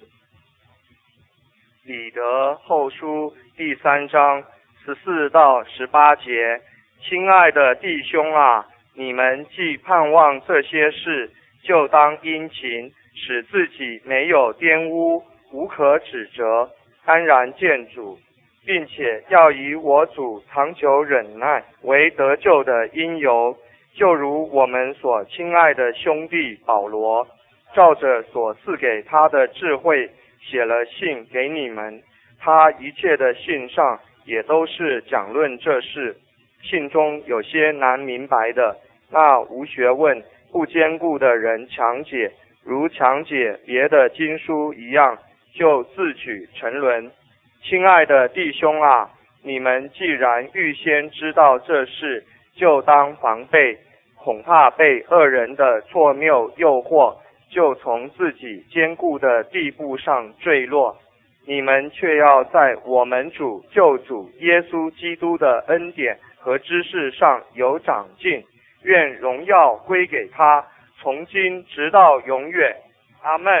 彼得后书第3章14到18节，亲爱的弟兄啊，你们既盼望这些事，就当殷勤，使自己没有玷污，无可指责，安然见主。 并且要以我主长久忍耐为得救的因由，就如我们所亲爱的兄弟保罗，照着所赐给他的智慧写了信给你们。他一切的信上也都是讲论这事。信中有些难明白的，那无学问不坚固的人强解，如强解别的经书一样，就自取沉沦。亲爱的弟兄啊，你们既然预先知道这事，就当防备，恐怕被恶人的错谬诱惑，就从自己坚固的地步上坠落。你们却要在我们主救主耶稣基督的恩典和知识上有长进，愿荣耀归给他，从今直到永远。阿们。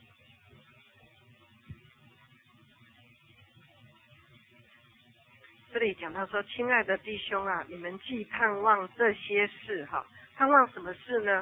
这里讲到说，亲爱的弟兄啊，你们既盼望这些事哈，盼望什么事呢？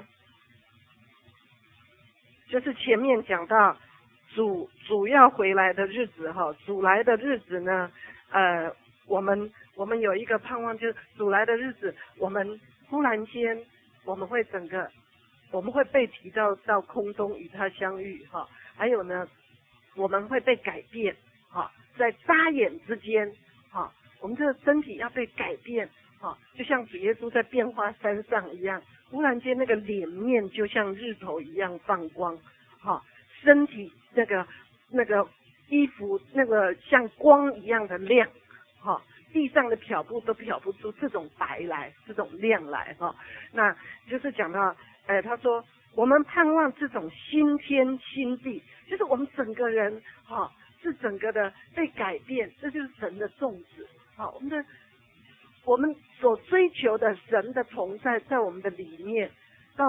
就是前面讲到主要回来的日子哈，主来的日子呢，我们有一个盼望，就是主来的日子，我们忽然间我们会被提到空中与他相遇哈，还有呢，我们会被改变哈，在眨眼之间哈，我们这个身体要被改变哈，就像主耶稣在变化山上一样，忽然间那个脸面就像日头一样放光哈，身体那个衣服那个像光一样的亮哈，地上的漂布都漂不出这种白来，这种亮来哈。那就是讲到他说我们盼望这种新天新地，就是我们整个人哈是整个的被改变，这就是神的种子好，我们所追求的神的同在在我们的里面，到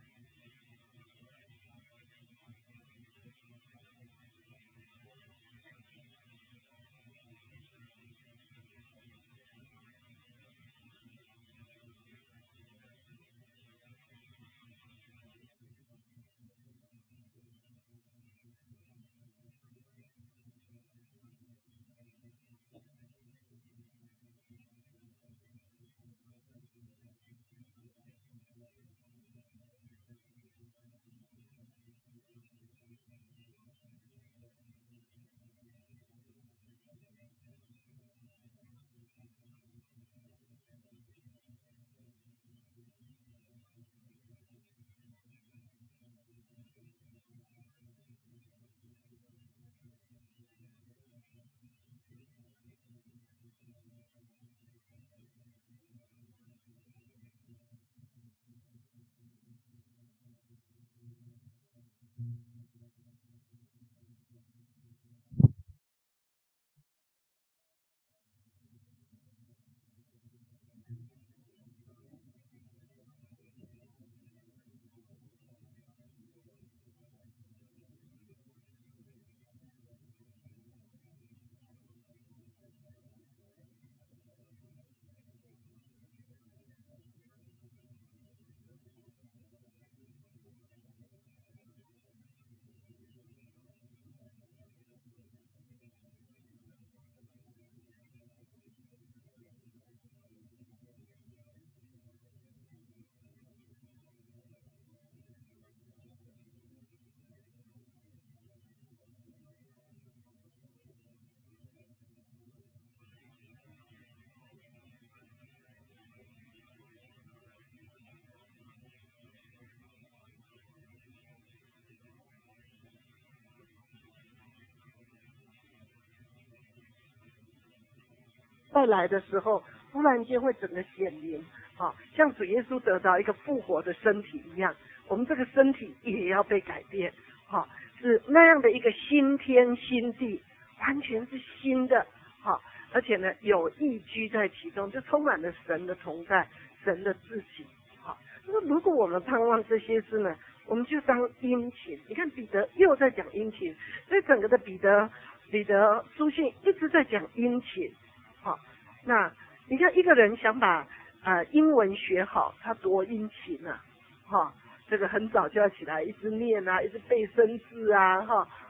再来的时候，忽然间会整个显灵，像主耶稣得到一个复活的身体一样，我们这个身体也要被改变，是那样的一个新天新地，完全是新的，而且呢有义居在其中，就充满了神的同在，神的自己，如果我们盼望这些事呢，我们就当殷勤。你看彼得又在讲殷勤，所以整个的彼得书信一直在讲殷勤。那你看一个人想把英文学好，他多殷勤啊！这个很早就要起来，一直念啊，一直背生字啊，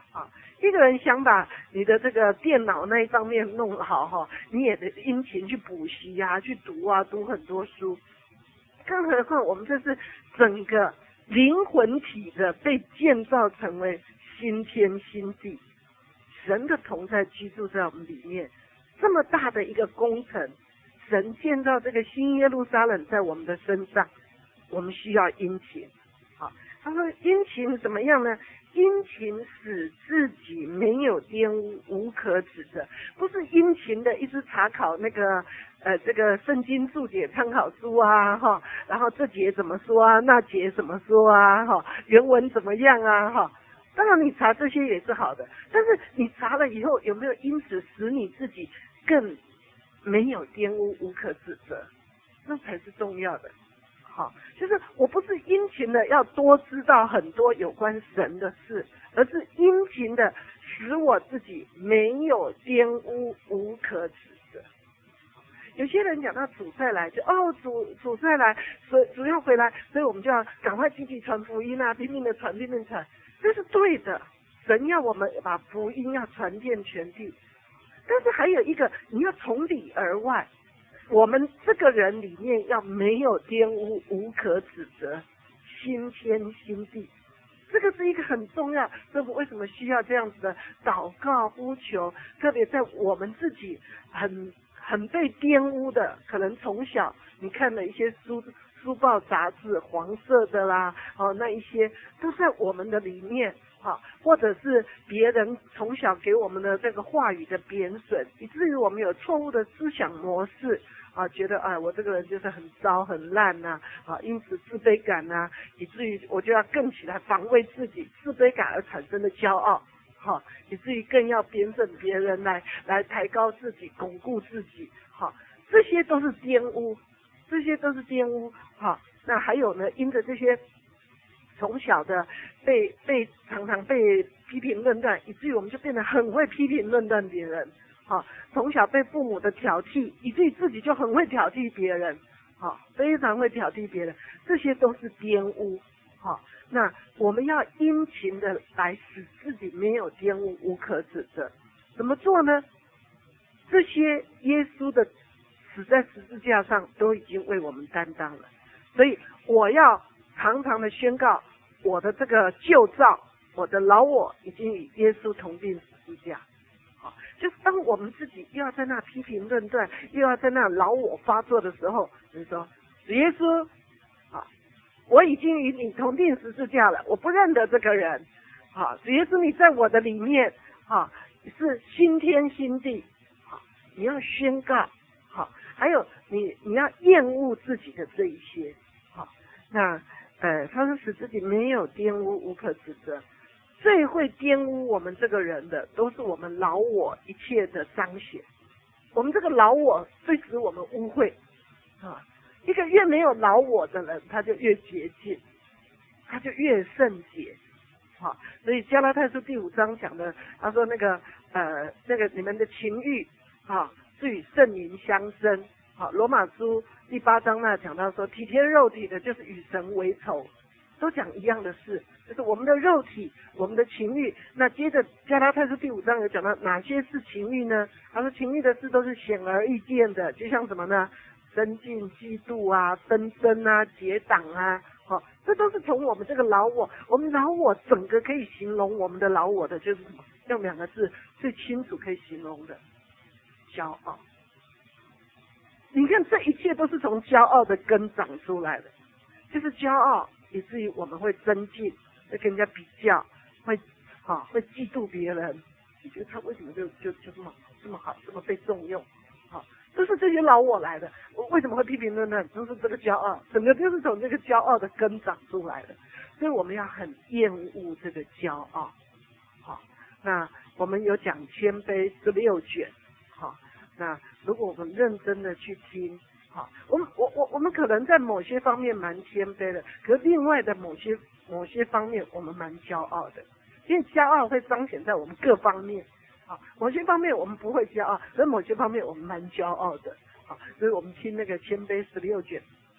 啊，一个人想把你的这个电脑那一方面弄好哈，你也得殷勤去补习啊，去读啊，读很多书。更何况我们这是整个灵魂体的被建造成为新天新地，神的同在居住在我们里面，这么大的一个工程，神建造这个新耶路撒冷在我们的身上，我们需要殷勤。好，他说殷勤怎么样呢？殷勤使自己没有玷污，无可指责。不是殷勤的一直查考那个这个圣经注解参考书啊哈，然后这节怎么说啊，那节怎么说啊哈，原文怎么样啊哈。当然你查这些也是好的，但是你查了以后有没有因此使你自己更没有玷污，无可指责？那才是重要的。好，就是我不是殷勤的要多知道很多有关神的事，而是殷勤的使我自己没有玷污，无可指责。有些人讲到主再来，就主再来，所以主要回来，所以我们就要赶快积极传福音啊，拼命的传，拼命传，这是对的。神要我们把福音要传遍全地，但是还有一个，你要从里而外。我们这个人里面要没有玷污，无可指责，新天新地，这个是一个很重要。师父为什么需要这样子的祷告呼求？特别在我们自己很被玷污的，可能从小你看了一些书报杂志，黄色的啦，那一些都在我们的里面。好，或者是别人从小给我们的这个话语的贬损，以至于我们有错误的思想模式啊，觉得我这个人就是很糟很烂呐，因此自卑感呐，以至于我就要更起来防卫自己，自卑感而产生的骄傲，好，以至于更要贬损别人来抬高自己，巩固自己，好，这些都是玷污，这些都是玷污，好，那还有呢，因着这些。从小的常常被批评论断，以至于我们就变得很会批评论断别人。好，从小被父母的挑剔，以至于自己就很会挑剔别人。好，非常会挑剔别人，这些都是玷污。好，那我们要殷勤的来使自己没有玷污，无可指责。怎么做呢？这些耶稣的死在十字架上都已经为我们担当了，所以我要常常的宣告。我的这个旧造，我的老我已经与耶稣同定十字架。好，就是当我们自己又要在那批评论断，又要在那老我发作的时候，你说主耶稣，我已经与你同定十字架了，我不认得这个人。好，主耶稣你在我的里面，是新天新地。好，你要宣告。好，还有你要厌恶自己的这一些。好，那。他说使自己没有玷污，无可指责。最会玷污我们这个人的，都是我们老我一切的彰显。我们这个老我最使我们污秽啊！一个越没有老我的人，他就越洁净，他就越圣洁。好，所以加拉太书第5章讲的，他说那个你们的情欲是与圣灵相争。好，罗马书第8章那讲到说，体贴肉体的就是与神为仇，都讲一样的事，就是我们的肉体，我们的情欲。那接着加拉太书第5章有讲到哪些是情欲呢？他说情欲的事都是显而易见的，就像什么呢？争竞、嫉妒啊，纷争啊，结党啊，这都是从我们这个老我，我们老我整个可以形容我们的老我的，就是什么？用2个字最清楚可以形容的，骄傲。你看，这一切都是从骄傲的根长出来的，就是骄傲，以至于我们会争竞，会跟人家比较，会嫉妒别人。你觉得他为什么就这么好，这么被重用？都是这些老我来的。我为什么会批评论断？都是这个骄傲，整个就是从这个骄傲的根长出来的。所以我们要很厌恶这个骄傲。好，那我们有讲谦卑16卷。好。那如果我们认真的去听，我们可能在某些方面蛮谦卑的，可是另外的某些方面我们蛮骄傲的，因为骄傲会彰显在我们各方面。某些方面我们不会骄傲，可是某些方面我们蛮骄傲的。所以我们听那个谦卑16卷，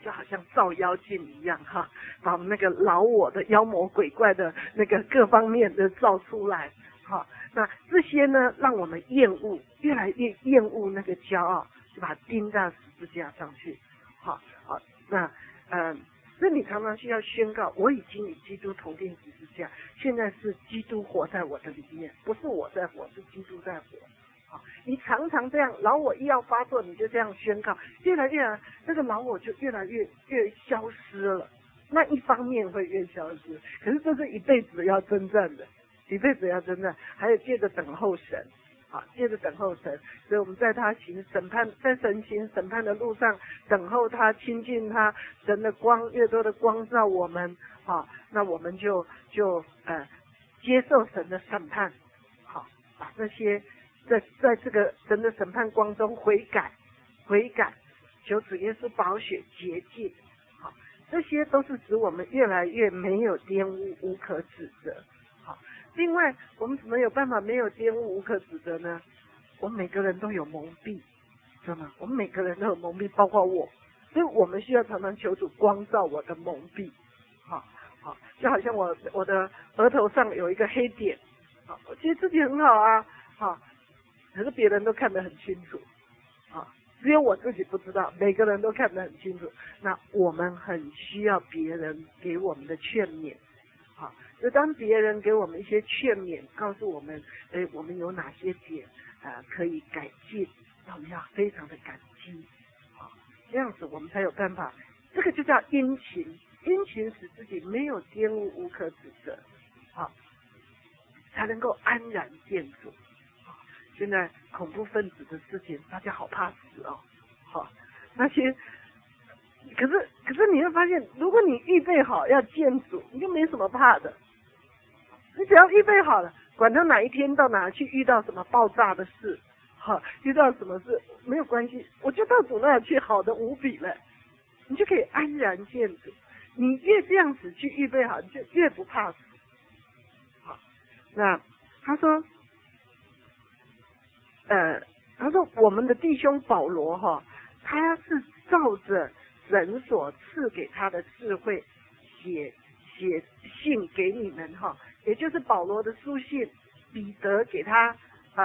就好像照妖镜一样哈，把那个老我的妖魔鬼怪的那个各方面的照出来。好，那这些呢，让我们厌恶，越来越厌恶那个骄傲，就把它钉在十字架上去。好，那所以你常常需要宣告，我已经与基督同定十字架，现在是基督活在我的里面，不是我在活，是基督在活。好，你常常这样，老我一要发作，你就这样宣告，越来越那个老我就越来越消失了。那一方面会越消失，可是这是一辈子要征战的，一辈子要征战，还有借着等候神。好，接着等候神，所以我们在他行审判，在神行审判的路上等候他，亲近他，神的光越多的光照我们，好，那我们就接受神的审判，好，把这些在这个神的审判光中悔改，求主耶稣宝血洁净，好，这些都是使我们越来越没有玷污，无可指责。另外，我们怎么有办法没有玷污无可指责呢？我们每个人都有蒙蔽，知道吗？我们每个人都有蒙蔽，包括我，所以我们需要常常求主光照我的蒙蔽。好，就好像我的额头上有一个黑点，好，我觉得自己很好啊，好，可是别人都看得很清楚，啊，只有我自己不知道，每个人都看得很清楚。那我们很需要别人给我们的劝勉。就当别人给我们一些劝勉，告诉我们，我们有哪些点可以改进，那我们要非常的感激，这样子我们才有办法。这个就叫殷勤，殷勤使自己没有玷污，无可指责，才能够安然见主。现在恐怖分子的事情，大家好怕死哦，那些。可是你会发现，如果你预备好要见主，你就没什么怕的。你只要预备好了，管他哪一天到哪去遇到什么爆炸的事，遇到什么事没有关系，我就到主那去，好的无比了，你就可以安然见主。你越这样子去预备好，你就越不怕死。好，那他说我们的弟兄保罗他是照着神所赐给他的智慧写信给你们也就是保罗的书信，彼得给他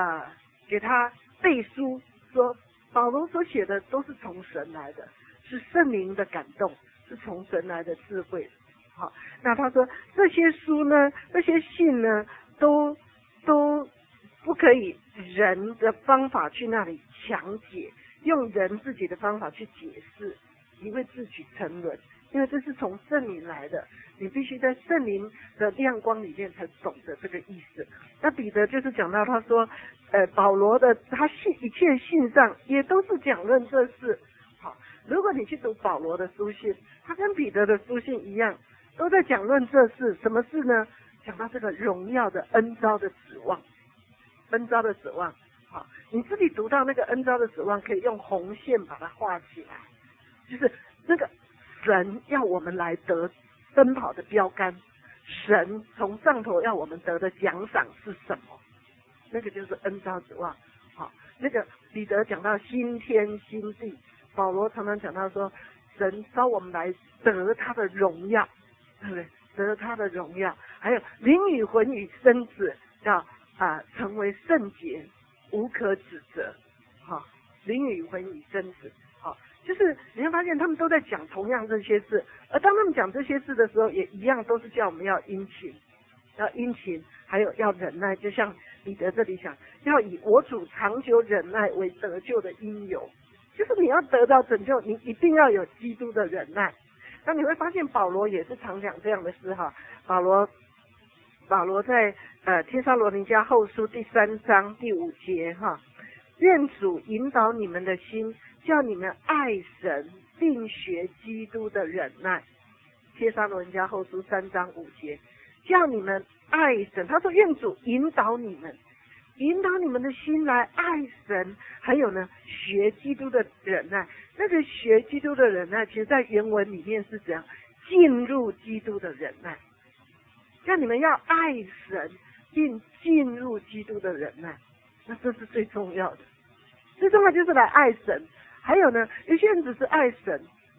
背书，说保罗所写的都是从神来的，是圣灵的感动，是从神来的智慧。好，那他说这些书呢，这些信呢，都不可以人的方法去那里强解，用人自己的方法去解释，你会自取沉沦，因为这是从圣灵来的，你必须在圣灵的亮光里面才懂得这个意思。那彼得就是讲到他说，保罗的他一切信上也都是讲论这事。好，如果你去读保罗的书信，他跟彼得的书信一样，都在讲论这事。什么事呢？讲到这个荣耀的恩召的指望，恩召的指望。好，你自己读到那个恩召的指望，可以用红线把它画起来，就是那个神要我们来得奔跑的标杆，神从上头要我们得的奖赏是什么？那个就是恩召指望。好，那个彼得讲到新天新地，保罗常常讲到说，神召我们来得他的荣耀，对不对？得他的荣耀，还有灵与魂与身子要成为圣洁，无可指责。好，灵与魂与身子，好，就是你会发现他们都在讲同样这些事，而当他们讲这些事的时候，也一样都是叫我们要殷勤，还有要忍耐。就像彼得这里讲，要以我主长久忍耐为得救的因由，就是你要得到拯救，你一定要有基督的忍耐。那你会发现保罗也是常讲这样的事哈。保罗在帖撒罗尼迦后书第3章第5节愿主引导你们的心，叫你们爱神，并学基督的忍耐。帖撒罗尼迦后书3章5节，叫你们爱神。他说愿主引导你们的心来爱神，还有呢学基督的忍耐。那个学基督的忍耐，其实在原文里面是怎样？进入基督的忍耐。叫你们要爱神，并进入基督的忍耐。那这是最重要的，最重要就是来爱神。还有呢，有些人只是爱神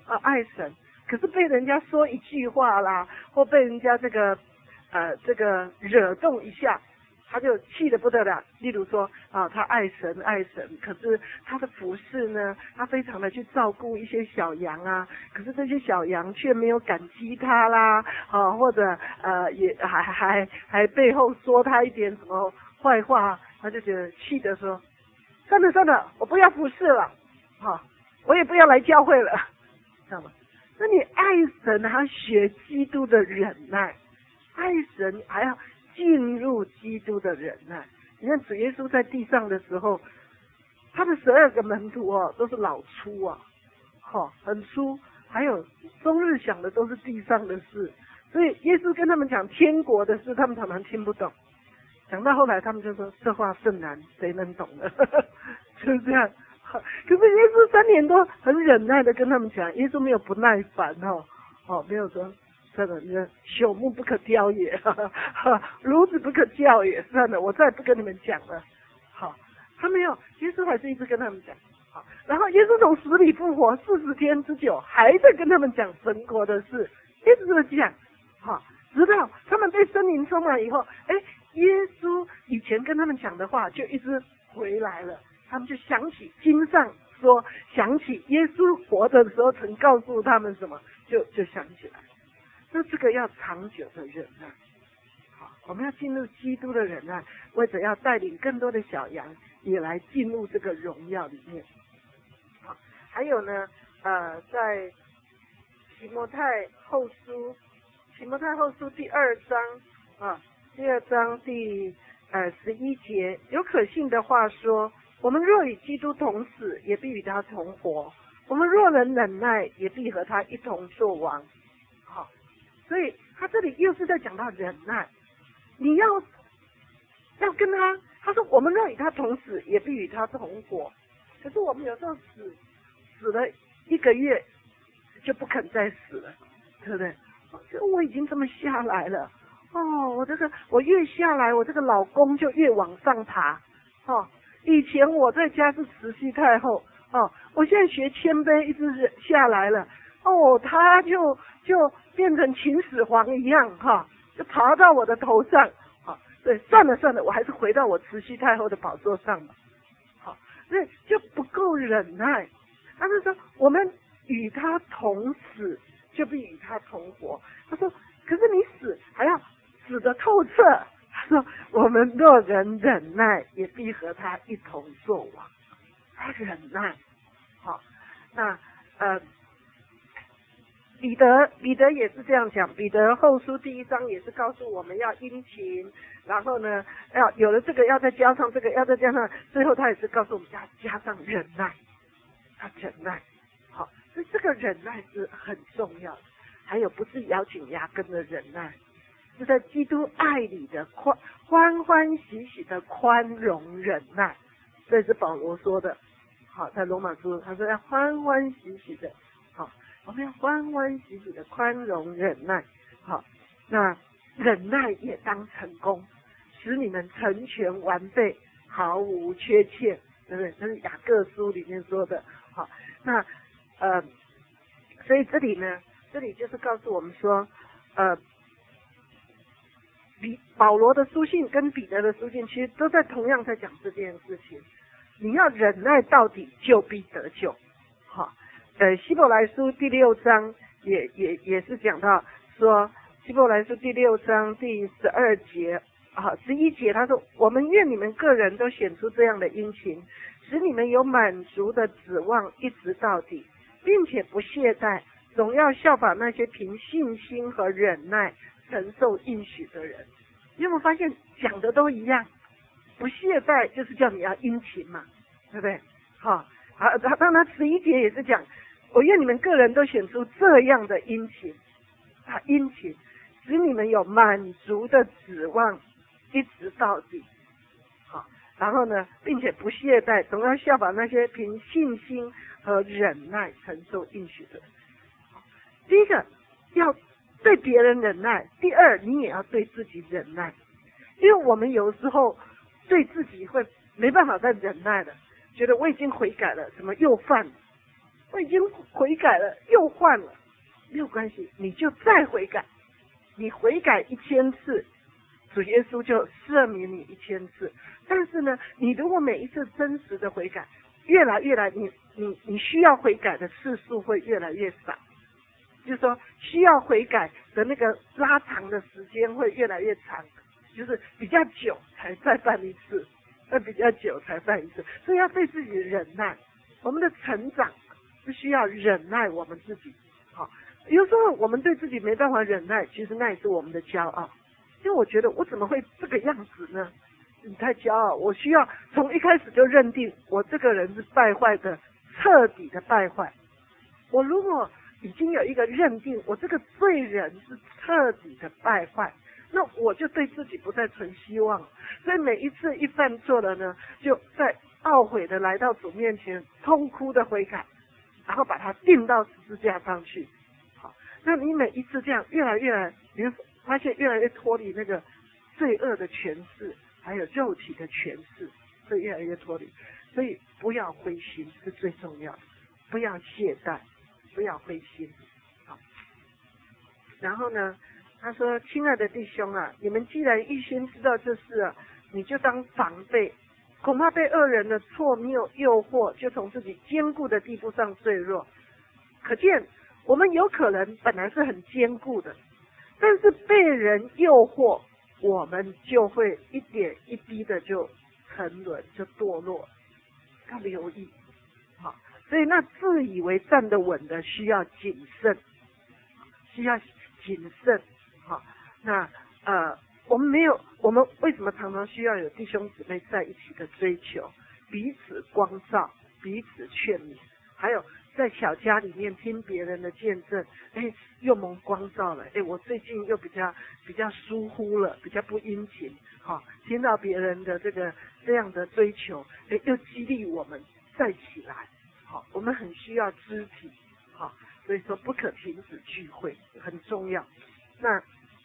爱神，可是被人家说一句话啦，或被人家这个惹动一下，他就气得不得了。例如说他爱神，可是他的服侍呢，他非常的去照顾一些小羊啊，可是这些小羊却没有感激他啦，或者也还背后说他一点什么坏话，他就觉得气得说，算了，我不要服侍了，我也不要来教会了，知道吗？那你爱神还要学基督的忍耐，爱神还要进入基督的忍耐。你看主耶稣在地上的时候，他的12个门徒都是老粗啊，很粗，还有终日想的都是地上的事，所以耶稣跟他们讲天国的事，他们常常听不懂。讲到后来，他们就说这话甚难，谁能懂呢？就是这样。可是耶稣3年多很忍耐的跟他们讲，耶稣没有不耐烦没有说算了，你的朽木不可雕也，孺子不可教也，算了，我再也不跟你们讲了。他没有，耶稣还是一直跟他们讲。然后耶稣从死里复活40天之久，还在跟他们讲神国的事，一直在讲。直到他们被圣灵充满以后，耶稣以前跟他们讲的话就一直回来了。他们就想起经上说，想起耶稣活着的时候曾告诉他们什么，就想起来。那这个要长久的忍耐。我们要进入基督的忍耐，为着要带领更多的小羊也来进入这个荣耀里面。还有呢，在提摩太后书第2章第11节，有可信的话说，我们若与基督同死，也必与他同活；我们若能忍耐，也必和他一同作王。所以他这里又是在讲到忍耐，你要跟他说我们若与他同死，也必与他同活。可是我们有时候死了1个月就不肯再死了，对不对？就我已经这么下来了，我越下来，我这个老公就越往上爬。以前我在家是慈禧太后，我现在学谦卑，一直下来了。他就变成秦始皇一样，就爬到我的头上。对，算了，我还是回到我慈禧太后的宝座上吧。所以就不够忍耐。他就说我们与他同死，就必与他同活。他说可是你死还要死得透彻。他说我们若人忍耐，也必和他一同作王。他忍耐。那彼得也是这样讲，彼得后书第1章也是告诉我们要殷勤，然后呢要有了这个要再加上这个，要再加上，最后他也是告诉我们要加上忍耐。他忍耐。所以这个忍耐是很重要的。还有不是咬紧牙根的忍耐，是在基督爱里的欢欢喜喜的宽容忍耐。这是保罗说的。在罗马书他说要欢欢喜喜的，我们要欢欢喜喜的宽容忍耐。那忍耐也当成功，使你们成全完备，毫无缺欠，对不对？这是雅各书里面说的。那所以这里就是告诉我们说，保罗的书信跟彼得的书信其实都在同样在讲这件事情。你要忍耐到底，就必得救。希伯来书第6章也是讲到说，希伯来书第6章第12节11节，他说我们愿你们个人都显出这样的殷勤，使你们有满足的指望一直到底，并且不懈怠，总要效法那些凭信心和忍耐承受应许的人。你有没有发现讲的都一样？不懈怠就是叫你要殷勤嘛，对不对？当然11节也是讲，我愿你们个人都显出这样的殷勤，殷勤使你们有满足的指望一直到底。然后呢，并且不懈怠，总要效法那些凭信心和忍耐承受应许的人。第一个要对别人忍耐，第二你也要对自己忍耐。因为我们有时候对自己会没办法再忍耐了，觉得我已经悔改了，怎么又犯了？ 我已经悔改了，又犯了，没有关系，你就再悔改，你悔改1000次，主耶稣就赦免你1000次。但是呢，你如果每一次真实的悔改，越来，你需要悔改的次数会越来越少，就是说需要悔改的那个拉长的时间会越来越长，就是比较久才再犯一次，比较久才犯一次，所以要对自己忍耐。我们的成长是需要忍耐我们自己。好，有时候我们对自己没办法忍耐，其实那也是我们的骄傲。因为我觉得我怎么会这个样子呢？你太骄傲，我需要从一开始就认定我这个人是败坏的，彻底的败坏。我如果已经有一个认定，我这个罪人是彻底的败坏，那我就对自己不再存希望。所以每一次一犯错了呢，就在懊悔的来到主面前，痛哭的悔改，然后把它钉到十字架上去。好，那你每一次这样越来越，你会发现越来越脱离那个罪恶的权势，还有肉体的权势，会越来越脱离。所以不要灰心是最重要的，不要懈怠，不要灰心。好，然后呢，他说：“亲爱的弟兄啊，你们既然一心知道这事啊，你就当防备，恐怕被恶人的错谬诱惑，就从自己坚固的地步上坠落。可见我们有可能本来是很坚固的，但是被人诱惑，我们就会一点一滴的就沉沦，就堕落。要留意，好，所以那自以为站得稳的，需要谨慎，需要谨慎。好，那我们为什么常常需要有弟兄姊妹在一起的追求，彼此光照，彼此劝勉，还有在小家里面听别人的见证，又蒙光照了，我最近又比较疏忽了，比较不殷勤，好，听到别人的这样的追求，又激励我们再起来，好，我们很需要肢体，好，所以说不可停止聚会，很重要。那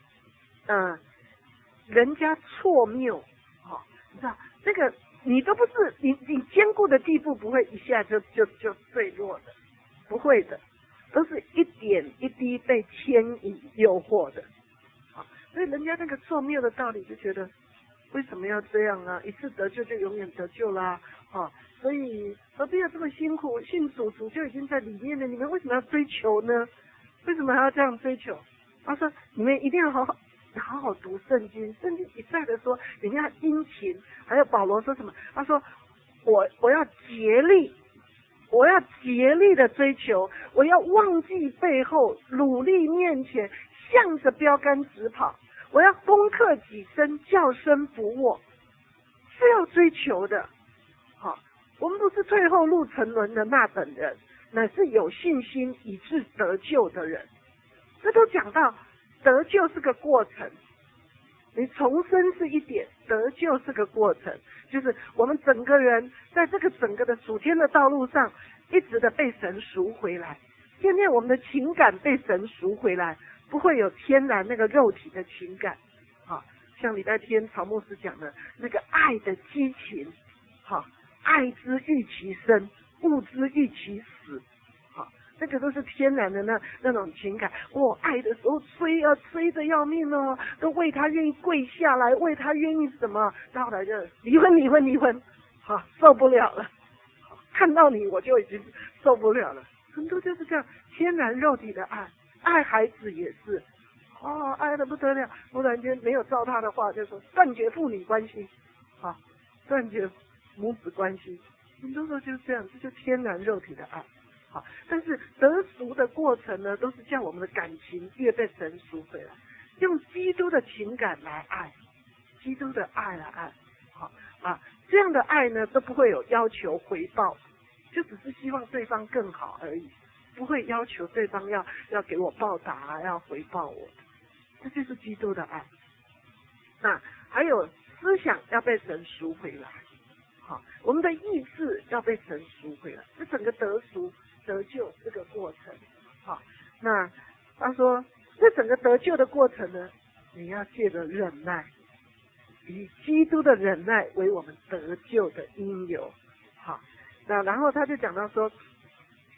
人家错谬，好，你知道这个你都不是你坚固的地步，不会一下就坠落的，不会的，都是一点一滴被牵引诱惑的。好，所以人家那个错谬的道理就觉得为什么要这样啊？一次得救就永远得救啦，所以何必要这么辛苦？信主就已经在里面了，你们为什么要追求呢？为什么还要这样追求？他说你们一定要好好读圣经，圣经一再的说你们要殷勤，还有保罗说什么？他说我要竭力，我要竭力的追求，我要忘记背后，努力面前，向着标杆直跑，我要攻克己身，叫身服我，是要追求的。好，我们不是退后路沉沦的那等人，乃是有信心以致得救的人。这都讲到得救是个过程，你重生是一点，得救是个过程，就是我们整个人在这个整个的属天的道路上，一直的被神赎回来。渐渐我们的情感被神赎回来，不会有天然那个肉体的情感。好，像礼拜天曹牧师讲的那个爱的激情，好，爱之欲其生，恶之欲其死。那个都是天然的那种情感，爱的时候追着要命哦，都为他愿意跪下来，为他愿意什么，到后来就离婚，好，受不了了，看到你我就已经受不了了。很多就是这样天然肉体的爱孩子也是，爱得不得了，忽然间没有照他的话，就说断绝父女关系，断绝母子关系，很多时候就是这样，这就天然肉体的爱。好，但是得赎的过程呢，都是叫我们的感情越被神赎回来，用基督的情感来爱，基督的爱来爱。好这样的爱呢，都不会有要求回报，就只是希望对方更好而已，不会要求对方要给我报答要回报我，这就是基督的爱。那还有思想要被神赎回来，好，我们的意志要被神赎回来，这整个得救这个过程。好，那他说这整个得救的过程呢，你要借着忍耐，以基督的忍耐为我们得救的因由。好，那然后他就讲到说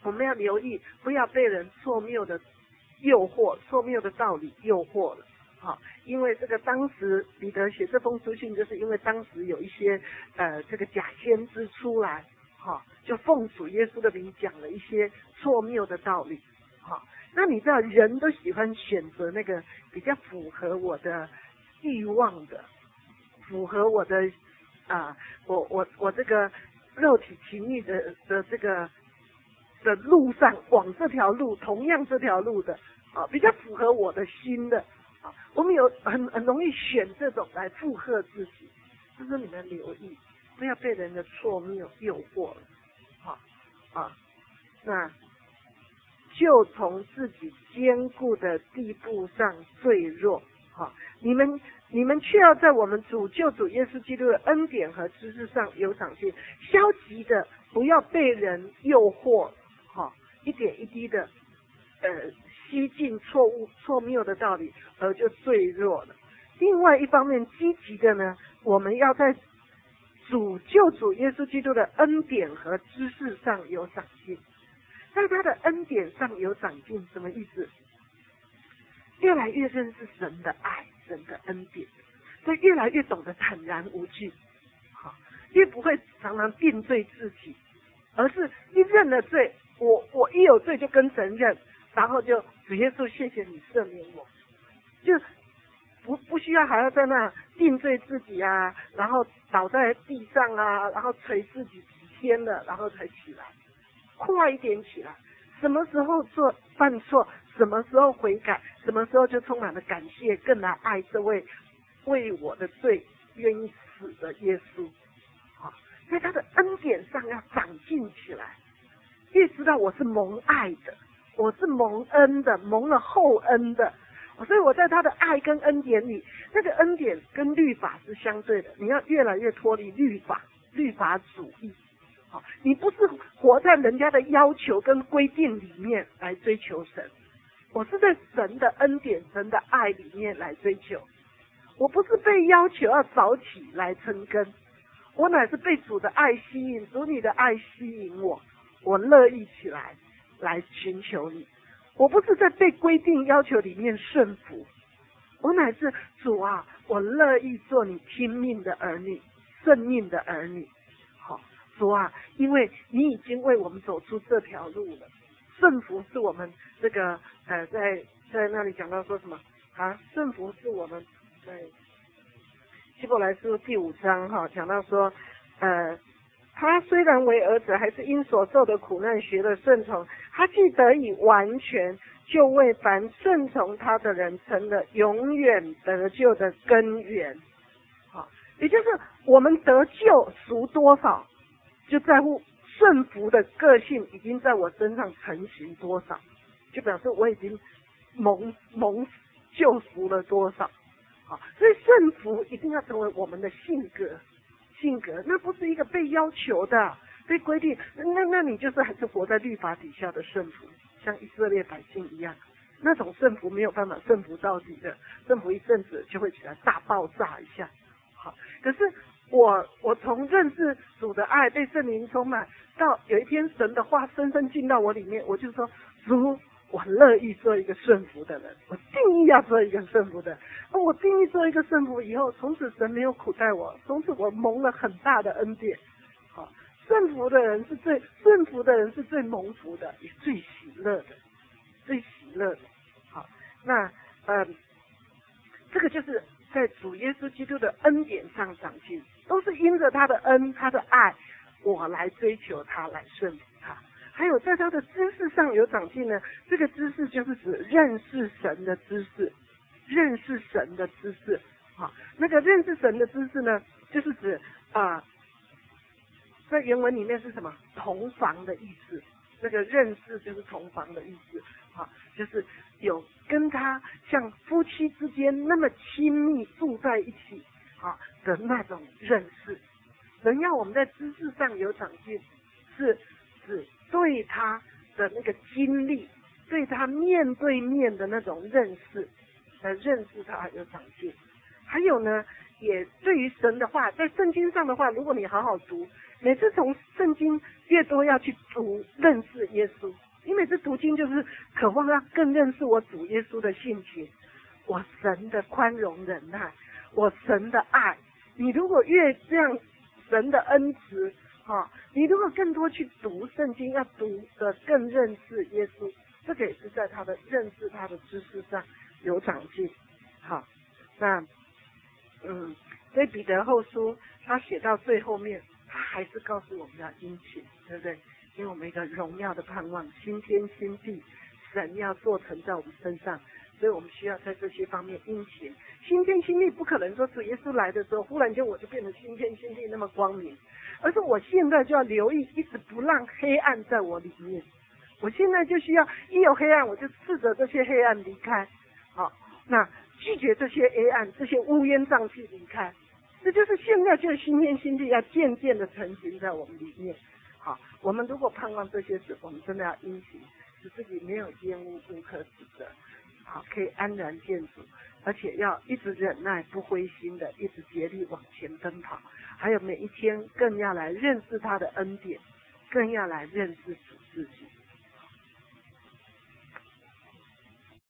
我们要留意，不要被人错谬的诱惑、错谬的道理诱惑了。好，因为这个当时彼得写这封书信，就是因为当时有一些这个假先知出来，就奉主耶稣的名讲了一些错谬的道理。那你知道人都喜欢选择那个比较符合我的欲望的，符合我的我这个肉体情欲的这个的路上，往这条路，同样这条路的比较符合我的心的。我们有很容易选这种来附和自己，就是你们留意，不要被人的错谬诱惑了。那就从自己坚固的地步上坠弱。你们却要在我们救主耶稣基督的恩典和知识上有长进，消极的不要被人诱惑，一点一滴的吸进错谬的道理，而就坠弱了。另外一方面，积极的呢，我们要在救主耶稣基督的恩典和知识上有长进。在他的恩典上有长进，什么意思？越来越认识神的爱，神的恩典，所以越来越懂得坦然无惧，越不会常常定罪自己，而是一认了罪，我一有罪就跟神认，然后就主耶稣谢谢你赦免我，就不需要还要在那定罪自己啊，然后倒在地上啊，然后捶自己几天了，然后才起来，快一点起来。什么时候犯错，什么时候悔改，什么时候就充满了感谢，更来爱这位为我的罪愿意死的耶稣。在他的恩典上要长进起来，越知道我是蒙爱的，我是蒙恩的，蒙了厚恩的，所以我在他的爱跟恩典里，那个恩典跟律法是相对的，你要越来越脱离律法主义。你不是活在人家的要求跟规定里面来追求神，我是在神的恩典、神的爱里面来追求。我不是被要求要早起来生根，我乃是被主的爱吸引，主你的爱吸引我乐意起来寻求你。我不是在被规定要求里面顺服，我乃是主啊，我乐意做你听命的儿女，顺命的儿女。主啊，因为你已经为我们走出这条路了。顺服是我们这个在那里讲到说什么顺服是我们在希伯来书第5章讲到说他虽然为儿子，还是因所受的苦难学了顺从，他既得以完全，就为凡顺从他的人成了永远得救的根源。也就是我们得救赎多少，就在乎顺服的个性已经在我身上成型多少，就表示我已经蒙救赎了多少。所以顺服一定要成为我们的性格，那不是一个被要求的、被规定，那你就是还是活在律法底下的顺服，像以色列百姓一样，那种顺服没有办法顺服到底的，顺服一阵子就会起来大爆炸一下。可是我从认识主的爱，被圣灵充满，到有一天神的话深深进到我里面，我就说主，我乐意做一个顺服的人，我定义要做一个顺服的人。我定义做一个顺服以后，从此神没有苦待我，从此我蒙了很大的恩典。顺服的人是最蒙福的，也最喜乐的。那这个就是在主耶稣基督的恩典上长进，都是因着他的恩、他的爱，我来追求他，来顺服他。还有在他的知识上有长进呢，这个知识就是指认识神的知识，那个认识神的知识呢，就是指在原文里面是什么？同房的意思。这个认识就是同房的意思，就是有跟他像夫妻之间那么亲密住在一起的那种认识。人要我们在知识上有长进，是指对他的那个经历，对他面对面的那种认识他有长进。还有呢，也对于神的话，在圣经上的话，如果你好好读，每次从圣经越多要去读认识耶稣，因为这读经就是渴望要更认识我主耶稣的性情，我神的宽容忍耐，我神的爱。你如果越这样神的恩慈你如果更多去读圣经，要读的更认识耶稣，这个也是在他的认识他的知识上有长进。好，那所以彼得后书他写到最后面，他还是告诉我们要殷勤，对不对？因为我们一个荣耀的盼望，新天新地，神要做成在我们身上，所以我们需要在这些方面殷勤。新天新地不可能说主耶稣来的时候，忽然间我就变成新天新地那么光明，而是我现在就要留意，一直不让黑暗在我里面。我现在就需要一有黑暗，我就斥责这些黑暗离开。好，那拒绝这些黑暗，这些乌烟瘴气离开。这就是现在这个新天新地要渐渐的成型在我们里面。好，我们如果盼望这些事，我们真的要殷勤，使自己没有玷污，无可指责。好，可以安然见主，而且要一直忍耐，不灰心的，一直竭力往前奔跑。还有每一天更要来认识他的恩典，更要来认识主自己。